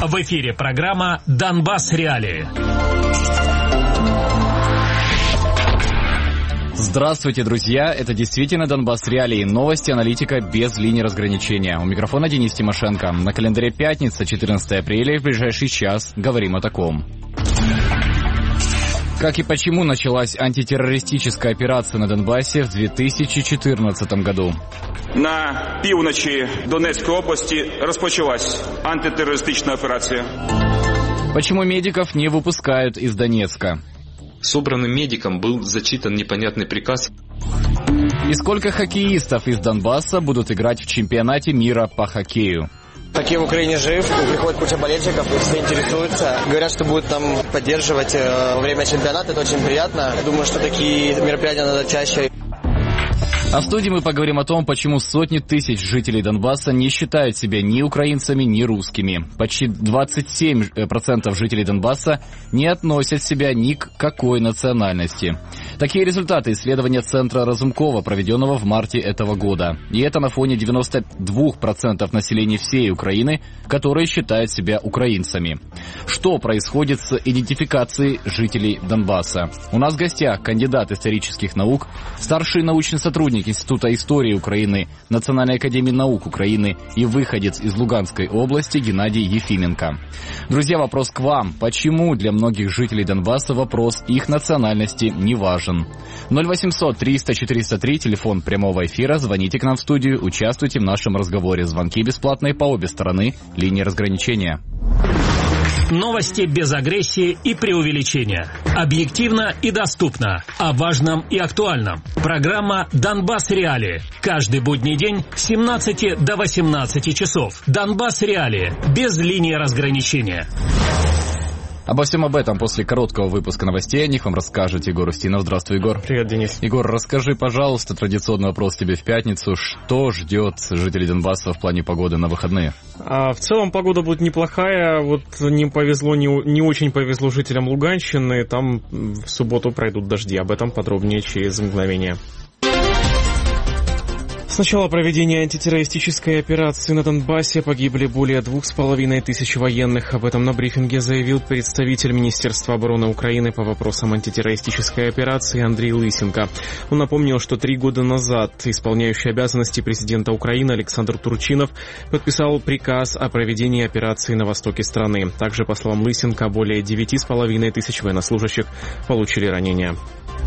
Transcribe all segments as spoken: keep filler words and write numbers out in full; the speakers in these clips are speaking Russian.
В эфире программа «Донбасс Реалии». Здравствуйте, друзья! Это действительно Донбасс Реалии. Новости, аналитика без линии разграничения. У микрофона Денис Тимошенко. На календаре пятница, четырнадцатое апреля, и в ближайший час говорим о таком. Как и почему началась антитеррористическая операция на Донбассе в две тысячи четырнадцатом году? На півночі Донецької області розпочалась антитеррористична операція. Почему медиков не выпускают из Донецка? Собранным медикам был зачитан непонятный приказ. И сколько хоккеистов из Донбасса будут играть в чемпионате мира по хоккею? Хоккей в Украине жив, приходит куча болельщиков, и все интересуются. Говорят, что будут там поддерживать во время чемпионата, это очень приятно. Думаю, что такие мероприятия надо чаще. А в студии мы поговорим о том, почему сотни тысяч жителей Донбасса не считают себя ни украинцами, ни русскими. Почти двадцать семь процентов жителей Донбасса не относят себя ни к какой национальности. Такие результаты исследования Центра Разумкова, проведенного в марте этого года. И это на фоне девяноста двух процентов населения всей Украины, которые считают себя украинцами. Что происходит с идентификацией жителей Донбасса? У нас в гостях кандидат исторических наук, старший научный сотрудник Института истории Украины, Национальной академии наук Украины и выходец из Луганской области Геннадий Ефименко. Друзья, вопрос к вам. Почему для многих жителей Донбасса вопрос их национальности не важен? ноль восемьсот триста четыреста три, телефон прямого эфира. Звоните к нам в студию, участвуйте в нашем разговоре. Звонки бесплатные по обе стороны линии разграничения. Новости без агрессии и преувеличения. Объективно и доступно. О важном и актуальном. Программа «Донбасс Реалии». Каждый будний день с семнадцати до восемнадцати часов. «Донбасс Реалии». Без линии разграничения. Обо всем об этом после короткого выпуска новостей. О них вам расскажет Егор Устинов. Здравствуй, Егор. Привет, Денис. Егор, расскажи, пожалуйста, традиционный вопрос тебе в пятницу. Что ждет жителей Донбасса в плане погоды на выходные? А, в целом погода будет неплохая. Вот не повезло, не, не очень повезло жителям Луганщины. Там в субботу пройдут дожди. Об этом подробнее через мгновение. С начала проведения антитеррористической операции на Донбассе погибли более двух с половиной тысяч военных. Об этом на брифинге заявил представитель Министерства обороны Украины по вопросам антитеррористической операции Андрей Лысенко. Он напомнил, что три года назад исполняющий обязанности президента Украины Александр Турчинов подписал приказ о проведении операции на востоке страны. Также, по словам Лысенко, более девяти с половиной тысяч военнослужащих получили ранения.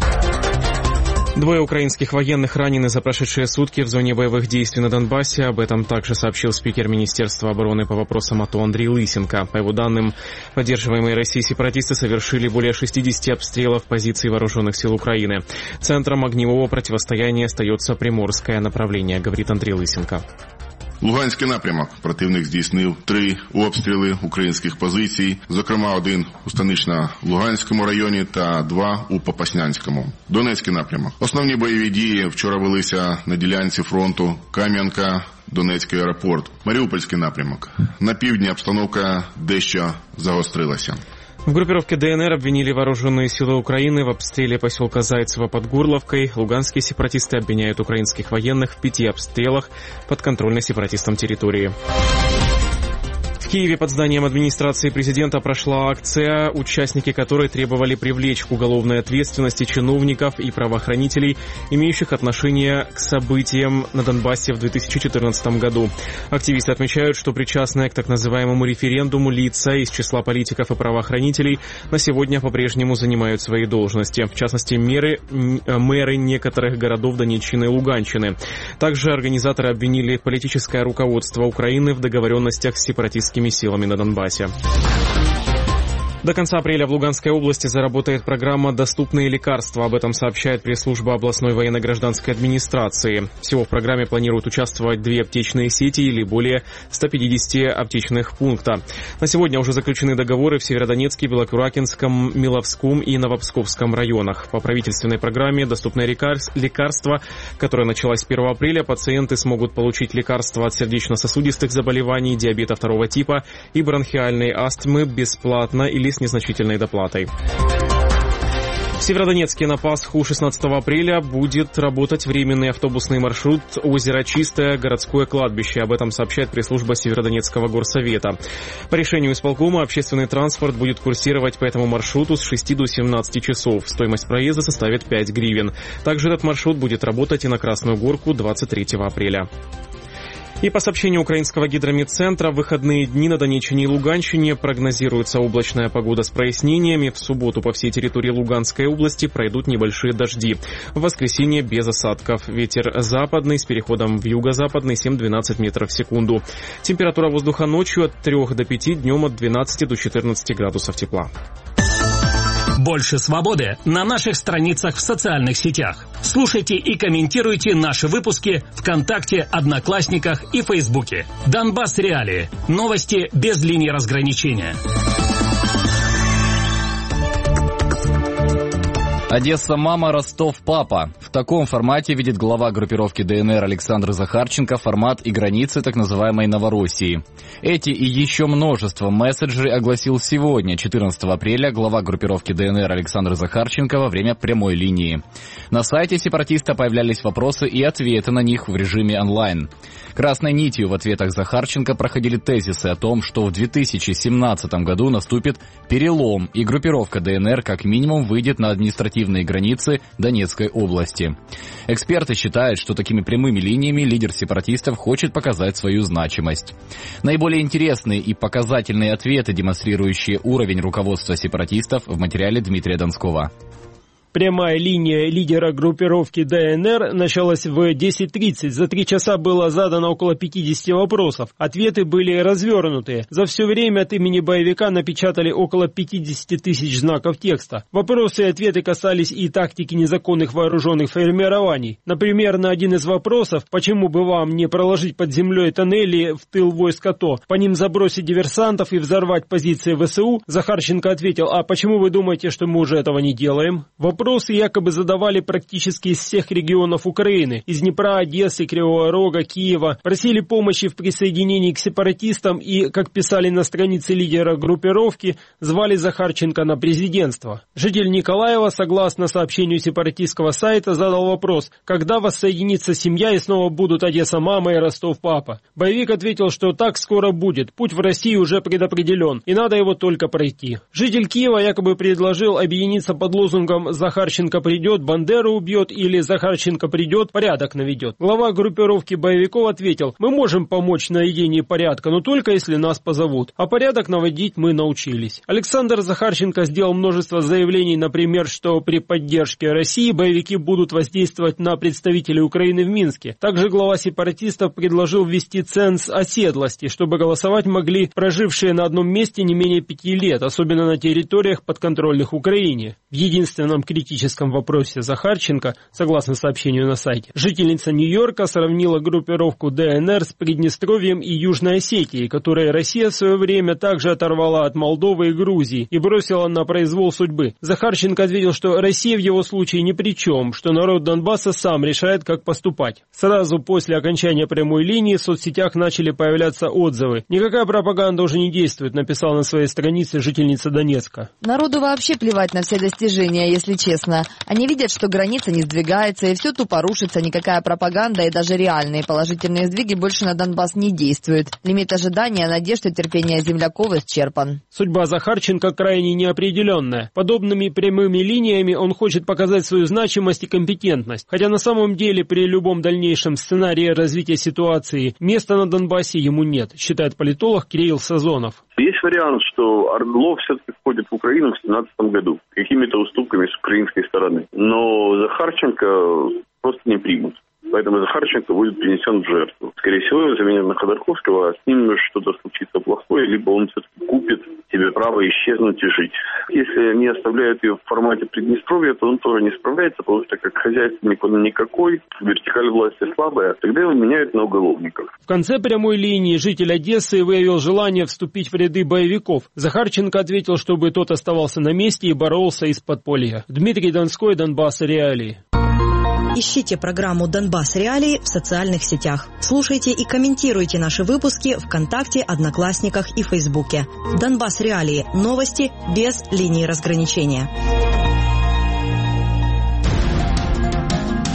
Двое украинских военных ранены за прошедшие сутки в зоне боевых действий на Донбассе. Об этом также сообщил спикер Министерства обороны по вопросам АТО Андрей Лысенко. По его данным, поддерживаемые Россией сепаратисты совершили более шестидесяти обстрелов позиций вооруженных сил Украины. Центром огневого противостояния остается Приморское направление, говорит Андрей Лысенко. Луганський напрямок. Противник здійснив три обстріли українських позицій, зокрема один у Станично-Луганському районі та два у Попаснянському. Донецький напрямок. Основні бойові дії вчора велися на ділянці фронту Кам'янка, Донецький аеропорт. Маріупольський напрямок. На півдні обстановка дещо загострилася. В группировке ДНР обвинили вооруженные силы Украины в обстреле поселка Зайцево под Горловкой. Луганские сепаратисты обвиняют украинских военных в пяти обстрелах подконтрольной сепаратистам территории. В Киеве под зданием администрации президента прошла акция, участники которой требовали привлечь к уголовной ответственности чиновников и правоохранителей, имеющих отношение к событиям на Донбассе в две тысячи четырнадцатом году. Активисты отмечают, что причастные к так называемому референдуму лица из числа политиков и правоохранителей на сегодня по-прежнему занимают свои должности. В частности, меры, мэры некоторых городов Донеччины и Луганщины. Также организаторы обвинили политическое руководство Украины в договоренностях с сепаратистскими силами на Донбассе. До конца апреля в Луганской области заработает программа «Доступные лекарства». Об этом сообщает пресс-служба областной военно-гражданской администрации. Всего в программе планируют участвовать две аптечные сети или более ста пятидесяти аптечных пунктов. На сегодня уже заключены договоры в Северодонецке, Белокуракинском, Миловском и Новопсковском районах. По правительственной программе «Доступные лекарства», которая началась с первого апреля, пациенты смогут получить лекарства от сердечно-сосудистых заболеваний, диабета второго типа и бронхиальной астмы бесплатно или с незначительной доплатой. В Северодонецке на Пасху шестнадцатого апреля будет работать временный автобусный маршрут озеро Чистое, городское кладбище. Об этом сообщает пресс-служба Северодонецкого горсовета. По решению исполкома общественный транспорт будет курсировать по этому маршруту с шести до семнадцати часов. Стоимость проезда составит пять гривен. Также этот маршрут будет работать и на Красную Горку двадцать третьего апреля. И по сообщению украинского гидрометцентра, в выходные дни на Донеччине и Луганщине прогнозируется облачная погода с прояснениями. В субботу по всей территории Луганской области пройдут небольшие дожди. В воскресенье без осадков. Ветер западный с переходом в юго-западный семь-двенадцать метров в секунду. Температура воздуха ночью от трёх до пяти, днем от двенадцати до четырнадцати градусов тепла. Больше свободы на наших страницах в социальных сетях. Слушайте и комментируйте наши выпуски ВКонтакте, Одноклассниках и Фейсбуке. Донбасс Реалии. Новости без линии разграничения. Одесса мама, Ростов папа. В таком формате видит глава группировки ДНР Александр Захарченко формат и границы так называемой Новороссии. Эти и еще множество месседжей огласил сегодня, четырнадцатого апреля, глава группировки ДНР Александр Захарченко во время прямой линии. На сайте сепаратиста появлялись вопросы и ответы на них в режиме онлайн. Красной нитью в ответах Захарченко проходили тезисы о том, что в две тысячи семнадцатом году наступит перелом, и группировка ДНР как минимум выйдет на административные границы Донецкой области. Эксперты считают, что такими прямыми линиями лидер сепаратистов хочет показать свою значимость. Наиболее интересные и показательные ответы, демонстрирующие уровень руководства сепаратистов, в материале Дмитрия Донского. Прямая линия лидера группировки ДНР началась в десять тридцать. За три часа было задано около пятидесяти вопросов. Ответы были развернутые. За все время от имени боевика напечатали около пятидесяти тысяч знаков текста. Вопросы и ответы касались и тактики незаконных вооруженных формирований. Например, на один из вопросов, почему бы вам не проложить под землей тоннели в тыл войск АТО, по ним забросить диверсантов и взорвать позиции ВСУ, Захарченко ответил: а почему вы думаете, что мы уже этого не делаем? Вопросы якобы задавали практически из всех регионов Украины, из Днепра, Одессы, Кривого Рога, Киева. Просили помощи в присоединении к сепаратистам и, как писали на странице лидера группировки, звали Захарченко на президентство. Житель Николаева, согласно сообщению сепаратистского сайта, задал вопрос: когда воссоединится семья и снова будут Одесса мама и Ростов папа? Боевик ответил, что так скоро будет, путь в Россию уже предопределен, и надо его только пройти. Житель Киева якобы предложил объединиться под лозунгом «Захарченко придет, Бандеру убьет» или «Захарченко придет, порядок наведет». Глава группировки боевиков ответил: мы можем помочь в наведении порядка, но только если нас позовут. А порядок наводить мы научились. Александр Захарченко сделал множество заявлений, например, что при поддержке России боевики будут воздействовать на представителей Украины в Минске. Также глава сепаратистов предложил ввести ценз оседлости, чтобы голосовать могли прожившие на одном месте не менее пяти лет, особенно на территориях, подконтрольных Украине. В единственном критическом вопросе Захарченко, согласно сообщению на сайте, жительница Нью-Йорка сравнила группировку ДНР с Приднестровьем и Южной Осетией, которые Россия в свое время также оторвала от Молдовы и Грузии и бросила на произвол судьбы. Захарченко ответил, что Россия в его случае ни при чем, что народ Донбасса сам решает, как поступать. Сразу после окончания прямой линии в соцсетях начали появляться отзывы. «Никакая пропаганда уже не действует», написала на своей странице жительница Донецка. Народу вообще плевать на все достижения, если честно. Они видят, что граница не сдвигается, и все тупо рушится, никакая пропаганда и даже реальные положительные сдвиги больше на Донбасс не действуют. Лимит ожидания, надежд и терпения земляков исчерпан. Судьба Захарченко крайне неопределенная. Подобными прямыми линиями он хочет показать свою значимость и компетентность. Хотя на самом деле при любом дальнейшем сценарии развития ситуации места на Донбассе ему нет, считает политолог Кирилл Сазонов. Есть вариант, что Орлов все-таки входит в Украину в две тысячи семнадцатом году какими-то уступками с украинской стороны. Но Захарченко просто не примут. Поэтому Захарченко будет принесен в жертву. Скорее всего, его заменят на Ходорковского, а с ним что-то случится плохое, либо он все-таки купит себе право исчезнуть и жить. Если они оставляют ее в формате Приднестровья, то он тоже не справляется, потому что как хозяйственник он никакой, вертикаль власти слабая, тогда его меняют на уголовников. В конце прямой линии житель Одессы выявил желание вступить в ряды боевиков. Захарченко ответил, чтобы тот оставался на месте и боролся из подполья. Дмитрий Донской, Донбасс Реалии. Ищите программу «Донбасс Реалии» в социальных сетях. Слушайте и комментируйте наши выпуски ВКонтакте, Одноклассниках и Фейсбуке. «Донбасс Реалии» – новости без линии разграничения.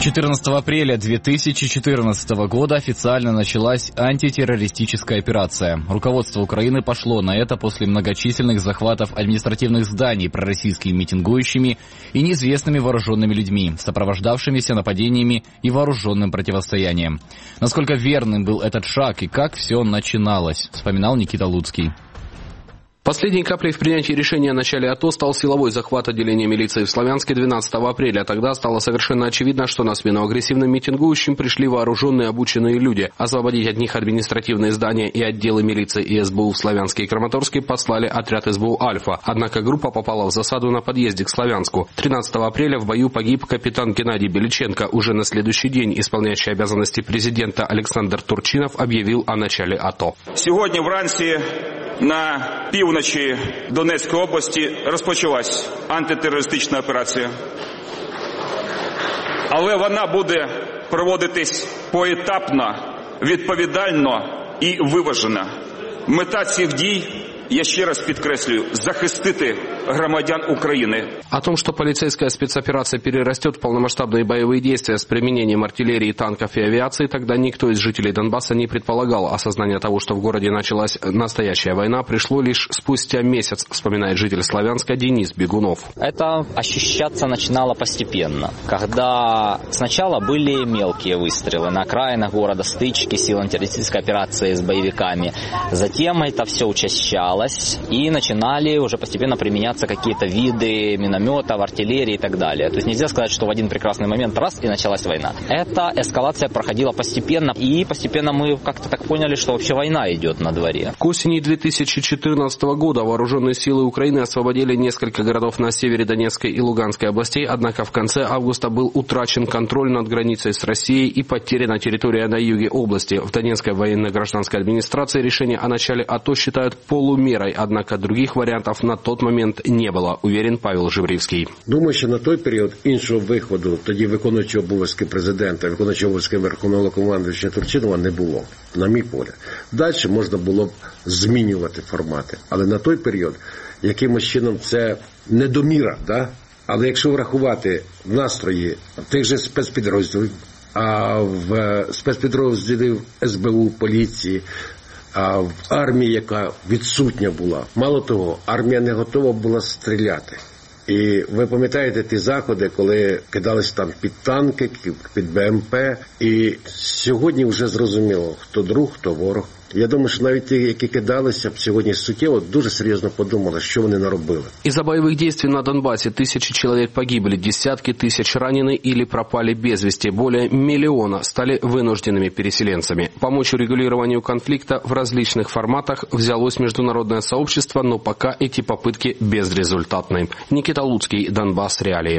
четырнадцатого апреля две тысячи четырнадцатого года официально началась антитеррористическая операция. Руководство Украины пошло на это после многочисленных захватов административных зданий пророссийскими митингующими и неизвестными вооруженными людьми, сопровождавшимися нападениями и вооруженным противостоянием. Насколько верным был этот шаг и как все начиналось, вспоминал Никита Луцкий. Последней каплей в принятии решения о начале АТО стал силовой захват отделения милиции в Славянске двенадцатого апреля. Тогда стало совершенно очевидно, что на смену агрессивным митингующим пришли вооруженные обученные люди. Освободить от них административные здания и отделы милиции и СБУ в Славянске и Краматорске послали отряд СБУ «Альфа». Однако группа попала в засаду на подъезде к Славянску. тринадцатого апреля в бою погиб капитан Геннадий Беличенко. Уже на следующий день исполняющий обязанности президента Александр Турчинов объявил о начале АТО. Сегодня вранці на півночі Донецької області розпочалась антитерористична операція. Але вона буде проводитись поетапно, відповідально і виважено. Мета цих дій, я ще раз підкреслюю, захистити громадян Украины. О том, что полицейская спецоперация перерастет в полномасштабные боевые действия с применением артиллерии, танков и авиации, тогда никто из жителей Донбасса не предполагал. Осознание того, что в городе началась настоящая война, пришло лишь спустя месяц, вспоминает житель Славянска Денис Бегунов. Это ощущаться начинало постепенно, когда сначала были мелкие выстрелы на окраинах города, стычки сил антитеррористической операции с боевиками. Затем это все учащалось и начинали уже постепенно применяться какие-то виды минометов, артиллерии и так далее. То есть нельзя сказать, что в один прекрасный момент раз и началась война. Эта эскалация проходила постепенно, и постепенно мы как-то так поняли, что вообще война идет на дворе. К осени две тысячи четырнадцатого года вооруженные силы Украины освободили несколько городов на севере Донецкой и Луганской областей, однако в конце августа был утрачен контроль над границей с Россией и потеряна территория на юге области. В Донецкой военно-гражданской администрации решение о начале АТО считают полумерой, однако других вариантов на тот момент не було, уверен Павел Живрівський. Думаю, що на той період іншого виходу, тоді виконуючого обов'язки президента, виконуючого обов'язки Верховного Головнокомандувача Турчинова не було, на мій погляд. Далі можна було б змінювати формати, але на той період якимось чином це недоміра, да? Але якщо врахувати настрої тих же спецпідрозділів, а в спецпідрозділів СБУ, поліції, а в армії, яка відсутня була. Мало того, армія не готова була стріляти. І ви пам'ятаєте ті заходи, коли кидались там під танки, під БМП. І сьогодні вже зрозуміло, хто друг, хто ворог. Я думаю, что навіть ті, які кидалися б сьогодні суттєво, дуже серйозно подумали, що вони наробили. Из-за боевых действий на Донбассе тысячи человек погибли, десятки тысяч ранены или пропали без вести. Более миллиона стали вынужденными переселенцами. Помочь урегулированию конфликта в различных форматах взялось международное сообщество, но пока эти попытки безрезультатны. Никита Луцкий, Донбасс Реалии.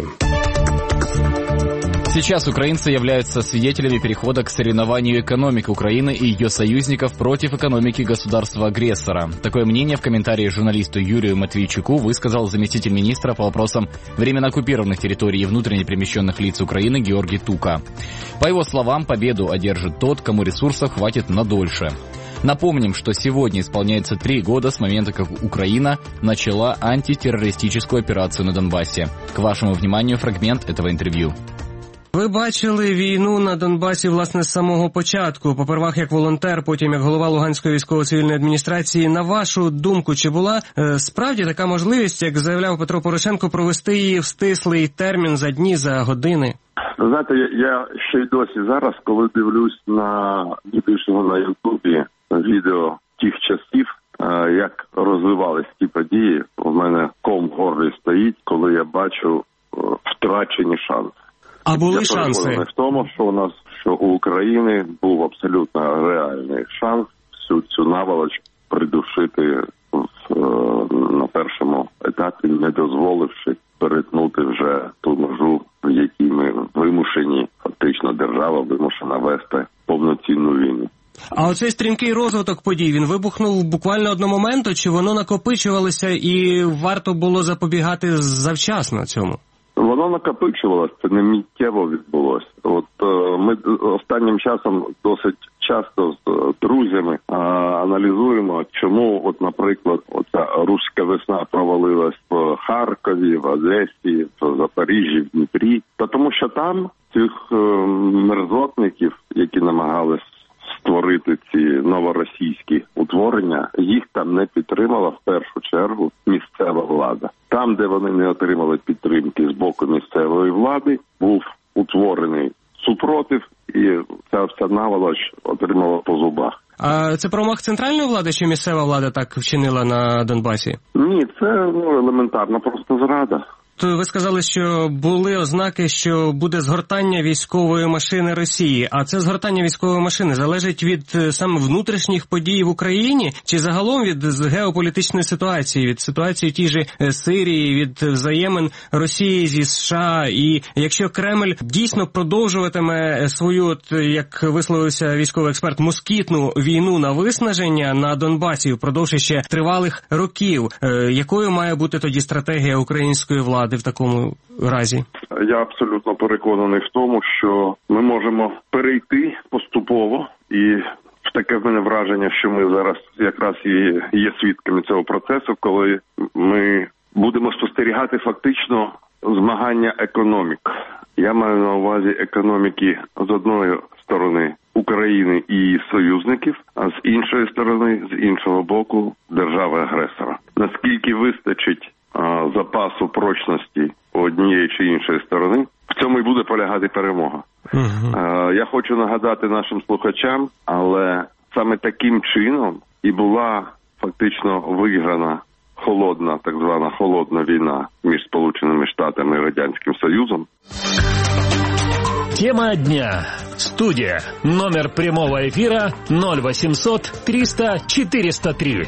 Сейчас украинцы являются свидетелями перехода к соревнованию экономик Украины и ее союзников против экономики государства-агрессора. Такое мнение в комментарии журналисту Юрию Матвейчуку высказал заместитель министра по вопросам временно оккупированных территорий и внутренне перемещенных лиц Украины Георгий Тука. По его словам, победу одержит тот, кому ресурсов хватит надольше. Напомним, что сегодня исполняется три года с момента, как Украина начала антитеррористическую операцию на Донбассе. К вашему вниманию фрагмент этого интервью. Ви бачили війну на Донбасі, власне, з самого початку, попервах як волонтер, потім як голова Луганської військово-цивільної адміністрації. На вашу думку, чи була е, справді така можливість, як заявляв Петро Порошенко, провести її в стислий термін за дні, за години? Знаєте, я, я ще й досі зараз, коли дивлюсь на більшого на Ютубі відео тих часів, е, як розвивались ті події, у мене ком в горлі стоїть, коли я бачу е, втрачені шанси. А були шанси? Я в тому, що у нас, що у України був абсолютно реальний шанс всю цю наволоч придушити в, на першому етапі, не дозволивши перетнути вже ту межу, в якій ми вимушені, фактично держава вимушена вести повноцінну війну. А оцей стрімкий розвиток подій, він вибухнув буквально одного моменту, чи воно накопичувалося і варто було запобігати завчасно цьому? Воно накопичувалося, це не миттєво відбулося. От е, ми останнім часом досить часто з друзями а, аналізуємо, чому, от, наприклад, оця руська весна провалилась в Харкові, в Одесі, в Запоріжжі, в Дніпрі. Та тому що там цих е, мерзотників, які намагались створити ці новоросійські утворення, їх там не підтримала в першу чергу місцева влада. Там, де вони не отримали підтримки з боку місцевої влади, був утворений супротив, і ця вся наволоч отримала по зубах. А це промах центральної влади чи місцева влада так вчинила на Донбасі? Ні, це ну, елементарна просто зрада. То ви сказали, що були ознаки, що буде згортання військової машини Росії. А це згортання військової машини залежить від саме внутрішніх подій в Україні чи загалом від геополітичної ситуації, від ситуації в тій же Сирії, від взаємин Росії зі США? І якщо Кремль дійсно продовжуватиме свою, от, як висловився військовий експерт, москітну війну на виснаження на Донбасі впродовж ще тривалих років, якою має бути тоді стратегія української влади в такому разі? Я абсолютно переконаний в тому, що ми можемо перейти поступово, і в таке в мене враження, що ми зараз якраз і є свідками цього процесу, коли ми будемо спостерігати фактично змагання економік. Я маю на увазі економіки з одної сторони України і її союзників, а з іншої сторони, з іншого боку, держави-агресора. Наскільки вистачить запасу прочності однієї чи іншої сторони, в цьому і буде полягати перемога. Uh-huh. Я хочу нагадати нашим слухачам, але саме таким чином і була фактично виграна холодна, так звана холодна війна між Сполученими Штатами і Радянським Союзом. Тема дня. Студия. Номер прямого эфира ноль восемьсот триста четыреста три.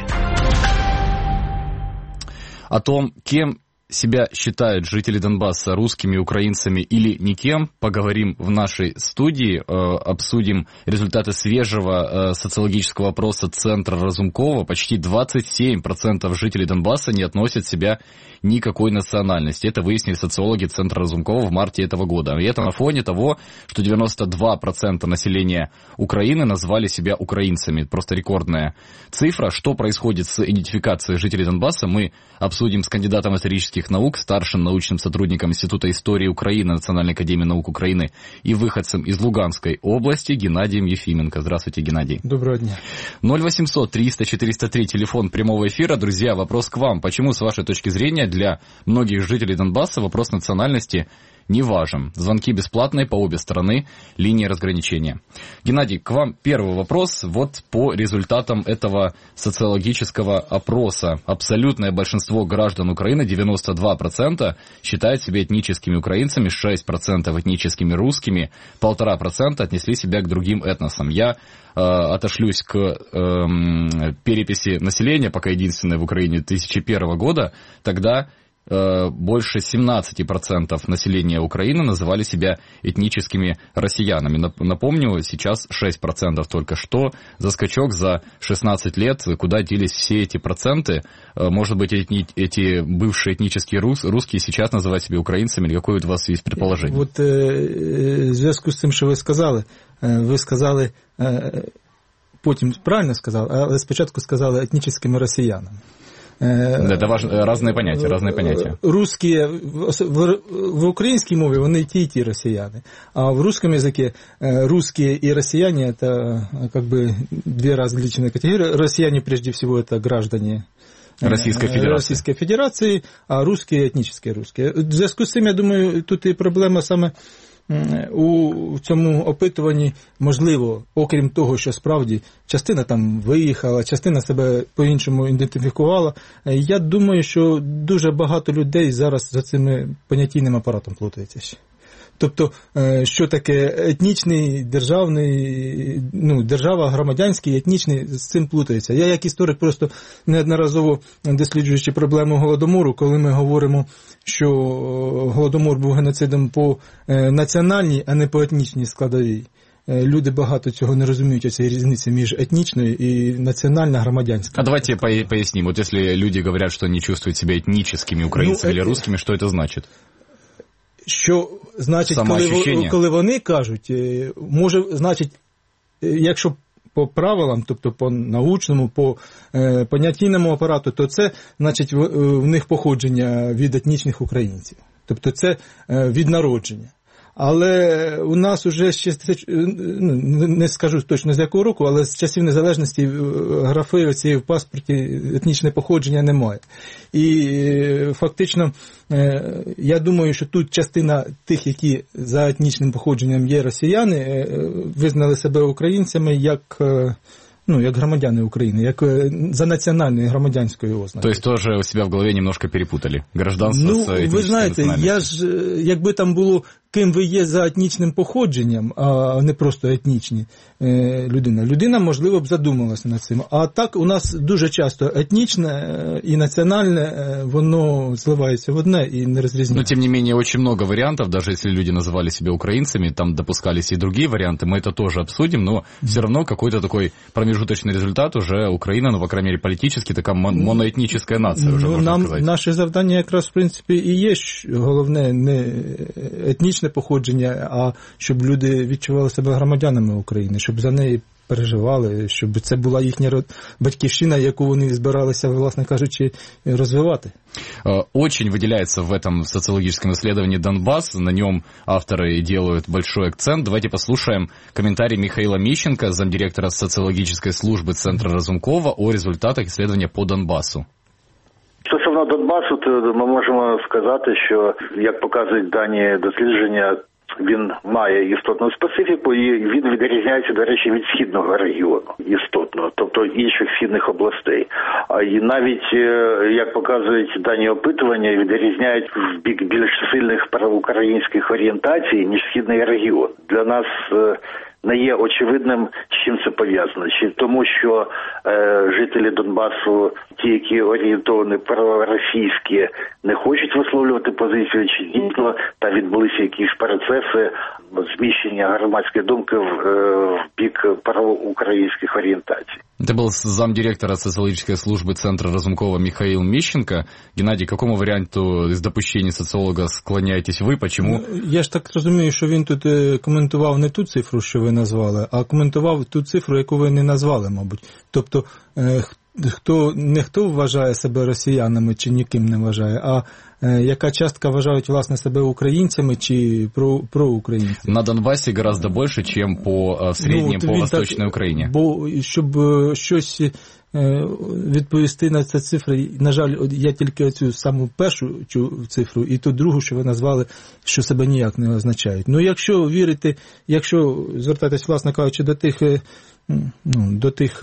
О том, кем себя считают жители Донбасса, русскими, украинцами или никем, поговорим в нашей студии, э, обсудим результаты свежего э, социологического опроса Центра Разумкова. Почти двадцать семь процентов жителей Донбасса не относят себя никакой национальности. Это выяснили социологи Центра Разумкова в марте этого года. И это на фоне того, что девяносто два процента населения Украины назвали себя украинцами. Просто рекордная цифра. Что происходит с идентификацией жителей Донбасса, мы обсудим с кандидатом исторических наук, старшим научным сотрудником Института истории Украины Национальной академии наук Украины и выходцем из Луганской области Геннадием Ефименко. Здравствуйте, Геннадий. Доброго дня. ноль восемьсот триста четыреста три, телефон прямого эфира. Друзья, вопрос к вам. Почему, с вашей точки зрения, для многих жителей Донбасса вопрос национальности не важен? Звонки бесплатные по обе стороны линии разграничения. Геннадий, к вам первый вопрос. Вот по результатам этого социологического опроса. Абсолютное большинство граждан Украины, девяносто два процента, считают себя этническими украинцами, шесть процентов этническими русскими, полтора процента отнесли себя к другим этносам. Я э, отошлюсь к э, переписи населения, пока единственной в Украине, две тысячи первого года. Тогда больше семнадцать процентов населения Украины называли себя этническими россиянами. Напомню, сейчас шесть процентов только. Что за скачок за шестнадцать лет? Куда делись все эти проценты? Может быть, эти, эти бывшие этнические рус, русские сейчас называют себя українцями? Какое у вас есть предположение? Вот в зв'язку з тим, що ви сказали, ви сказали, потім правильно сказали, але спочатку сказали етнічними росіянами. Это важно, разные понятия, разные понятия. Русские, в, в украинской мове вони и те, и те россияне, а в русском языке русские и россияне это как бы две различные категории. Россияне прежде всего это граждане Российской Федерации. Российской Федерации, а русские этнические русские. В зв'язку з цим, я думаю, тут і проблема саме у цьому опитуванні, можливо, окрім того, що справді частина там виїхала, частина себе по-іншому ідентифікувала, я думаю, що дуже багато людей зараз за цим понятійним апаратом плутається. Тобто, що таке етнічний, державний, ну, держава, громадянський, етнічний, з цим плутається. Я як історик просто неодноразово досліджуючи проблему Голодомору, коли ми говоримо, що Голодомор був геноцидом по національній, а не по етнічній складовій. Люди багато цього не розуміють, цієї різниці між етнічною і національно-громадянською. А давайте поясним. Вот если люди говорят, что они чувствуют себя этническими украинцами ну, или русскими, что это значит? Що значить, коли, коли вони кажуть, може, значить, якщо по правилам, тобто по научному, по е, понятійному апарату, то це, значить, в, в них походження від етнічних українців. Тобто це е, від народження. Але у нас уже ще, ну, не скажу точно з якого року, але з часів незалежності графи оці в паспорті етнічне походження немає. І фактично, я думаю, що тут частина тих, які за етнічним походженням є росіяни, визнали себе українцями як... Ну, як громадяни України, як за національною громадянською ознакою. То есть тоже у себя в голове немножко перепутали гражданство ну, з етнічною ви знаєте, я ж, якби там було, ким ви є за етнічним походженням, а не просто етнічні е, людина. Людина, можливо, б задумалася над цим. А так у нас дуже часто етнічне і національне, воно зливається в одне і не розрізняється. Но, тем не менее, очень много вариантов, даже если люди называли себя украинцами, там допускались и другие варианты, мы это тоже обсудим, но mm-hmm. все равно какой-то такой промежуточный результат уже Украина, ну, по крайней мере, политически, такая моноэтническая нация уже, ну, можно нам, сказать. Наше завдання якраз, в принципі, і є головне не етнічне походження, а щоб люди відчували себе громадянами України, щоб за неї переживали, щоб це була їхня батьківщина, яку вони збиралися, власне кажучи, розвивати. Очень выделяется в этом социологическом исследовании Донбасс, на нем авторы делают большой акцент. Давайте послушаем комментарий Михаила Мищенко, замдиректора социологической службы Центра Разумкова, о результатах исследования по Донбассу. Стосовно Донбасу, то ми можемо сказати, що, як показують дані дослідження, він має істотну специфіку і він відрізняється, до речі, від східного регіону істотно, тобто інших східних областей. А і навіть, як показують дані опитування, відрізняють в бік більш сильних проукраїнських орієнтацій, ніж східний регіон. Для нас не є очевидним, з чим це пов'язано. Чи тому, що е, жителі Донбасу, ті, які орієнтовані проросійські, не хочуть висловлювати позицію, чи дійсно там відбулися якісь процеси зміщення громадської думки в, е, в бік проукраїнських орієнтацій. Это был замдиректора социологической службы Центра Разумкова Михаил Мищенко. Геннадий, к какому варианту из допущений социолога склоняетесь вы? Почему? Ну, я ж так розумію, що він тут коментував не ту цифру, що ви назвали, а коментував ту цифру, яку ви не назвали, мабуть. Тобто, хто не хто вважає себе росіянами чи ніким не вважає, а яка частка вважають, власне, себе українцями чи про, проукраїнцями. На Донбасі гораздо більше, ніж по, в середньому ну, по Восточній так, Україні. Бо щоб щось відповісти на ці цифри, на жаль, я тільки цю саму першу цифру і ту другу, що ви назвали, що себе ніяк не означають. Ну, якщо вірити, якщо звертатись, власне кажучи, до тих ну, до тих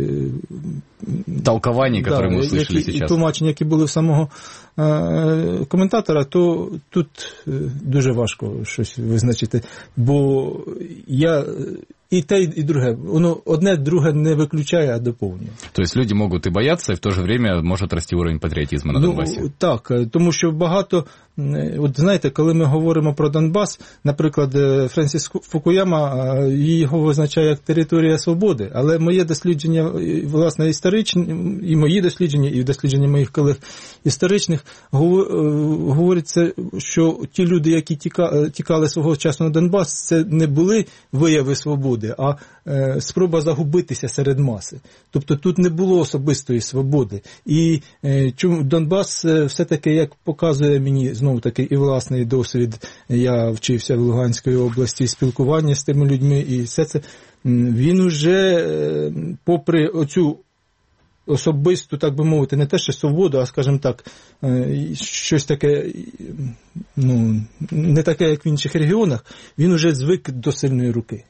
толкований, які да, ми услышали які, зараз. Тлумачень, які були в самого е, коментатора, то тут дуже важко щось визначити, бо я і те, і друге, воно одне друге не виключає, а доповнює. Тобто люди можуть і боятися, і в то же время може рости рівень патріотизму на Донбасі? Ну, так, тому що багато, от знаєте, коли ми говоримо про Донбас, наприклад, Френсіс Фукуяма, його визначає як територія свободи, але моє дослідження, власне, історичне, і мої дослідження, і дослідження моїх колег історичних, говориться, що ті люди, які тікали свого часу на Донбас, це не були вияви свободи, а е, спроба загубитися серед маси. Тобто тут не було особистої свободи. І е, чому Донбас е, все-таки, як показує мені, знову-таки, і власний досвід, я вчився в Луганській області, спілкування з тими людьми, і все це, він уже, е, попри оцю особисту, так би мовити, не те, що свободу, а, скажімо так, щось таке, ну, не таке, як в інших регіонах, він уже звик до сильної руки.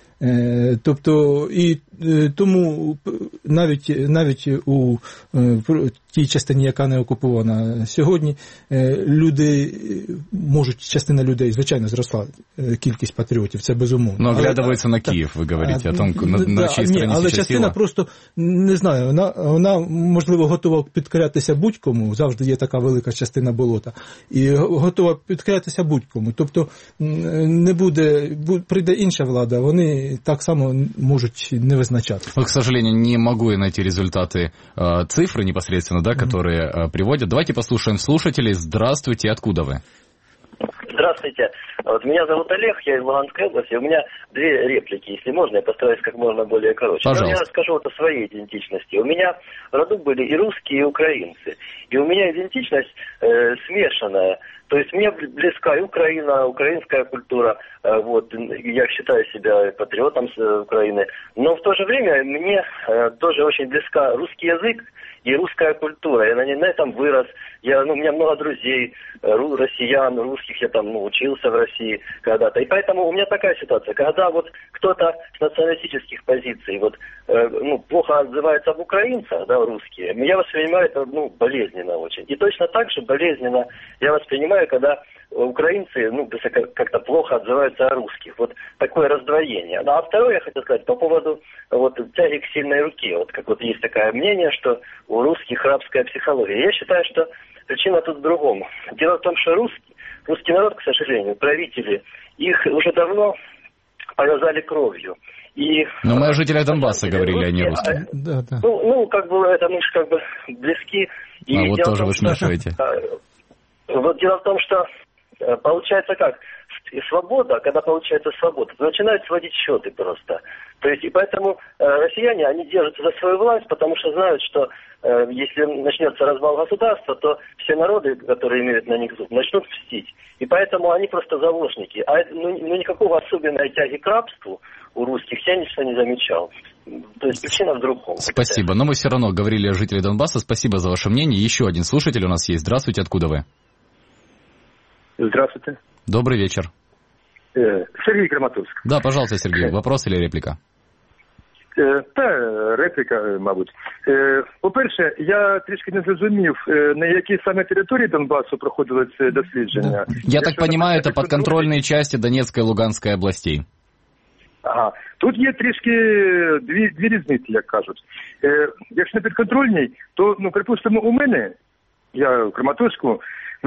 Тобто, і тому навіть, навіть у тій частині, яка не окупована сьогодні, люди можуть, частина людей, звичайно, зросла кількість патріотів, це безумовно. Ну, оглядаються на Київ, ви говорите, о том, на, на чиїй стороні але частина сила? Просто, не знаю, вона, вона, можливо, готова підкорятися будь-кому, завжди є така велика частина болота, і готова підкорятися будь-кому. Тобто, не буде, прийде інша влада, вони так само можуть не визначати. Вот, к сожалению, не могу я найти результаты э, цифры непосредственно, да, которые э, приводят. Давайте послушаем слушателей. Здравствуйте, откуда вы? Здравствуйте. Вот меня зовут Олег, я из Луганской области. У меня две реплики, если можно, я постараюсь как можно более короче. Но я расскажу вот о своей идентичности. У меня в роду были и русские, и украинцы. И у меня идентичность э, смешанная. То есть мне близка и Украина, украинская культура. Э, вот, я считаю себя патриотом Украины. Но в то же время мне э, тоже очень близка русский язык и русская культура. Я на, на этом вырос. Я, ну, у меня много друзей, ру, россиян, русских. Я там ну, учился в России когда-то. И поэтому у меня такая ситуация. Когда вот кто-то с националистических позиций вот, э, ну, плохо отзывается об украинцах, да, русские, я воспринимаю это ну, болезненно очень. И точно так же болезненно я воспринимаю, когда украинцы ну, как-то плохо отзываются о русских. Вот такое раздвоение. А второе я хотел сказать по поводу вот, тяги к сильной руке. Вот как вот есть такое мнение, что у русских рабская психология. Я считаю, что причина тут в другом. Дело в том, что русский, русский народ, к сожалению, правители, их уже давно повязали кровью. И, но мы о жителях Донбасса говорили, а не русских. А, да, да. Ну, ну, как бы это мы же как бы близки. И а вот тоже том, вы смешиваете. Что, вот дело в том, что получается как? Свобода, когда получается свобода, то начинают сводить счеты просто. То есть, и поэтому э, россияне, они держатся за свою власть, потому что знают, что э, если начнется развал государства, то все народы, которые имеют на них зуб, начнут мстить. И поэтому они просто заложники. А ну, ну, никакого особенной тяги к рабству у русских я ничего не замечал. То есть причина в другом. Спасибо. Но мы все равно говорили о жителях Донбасса. Спасибо за ваше мнение. Еще один слушатель у нас есть. Здравствуйте, откуда вы? Здравствуйте. Добрый вечер. Сергій Краматорськ. Да, пожалуйста, Сергій. Вопрос или репліка? Та репліка, мабуть. По-перше, я трішки не зрозумів, на якій саме території Донбасу проходило це дослідження. Я так понимаю, это подконтрольные части Донецкой и Луганской областей. Ага. Тут є трішки дві, дві різниці, як кажуть. Якщо не підконтрольні, то, ну, припустимо, у мене, я в Краматорську,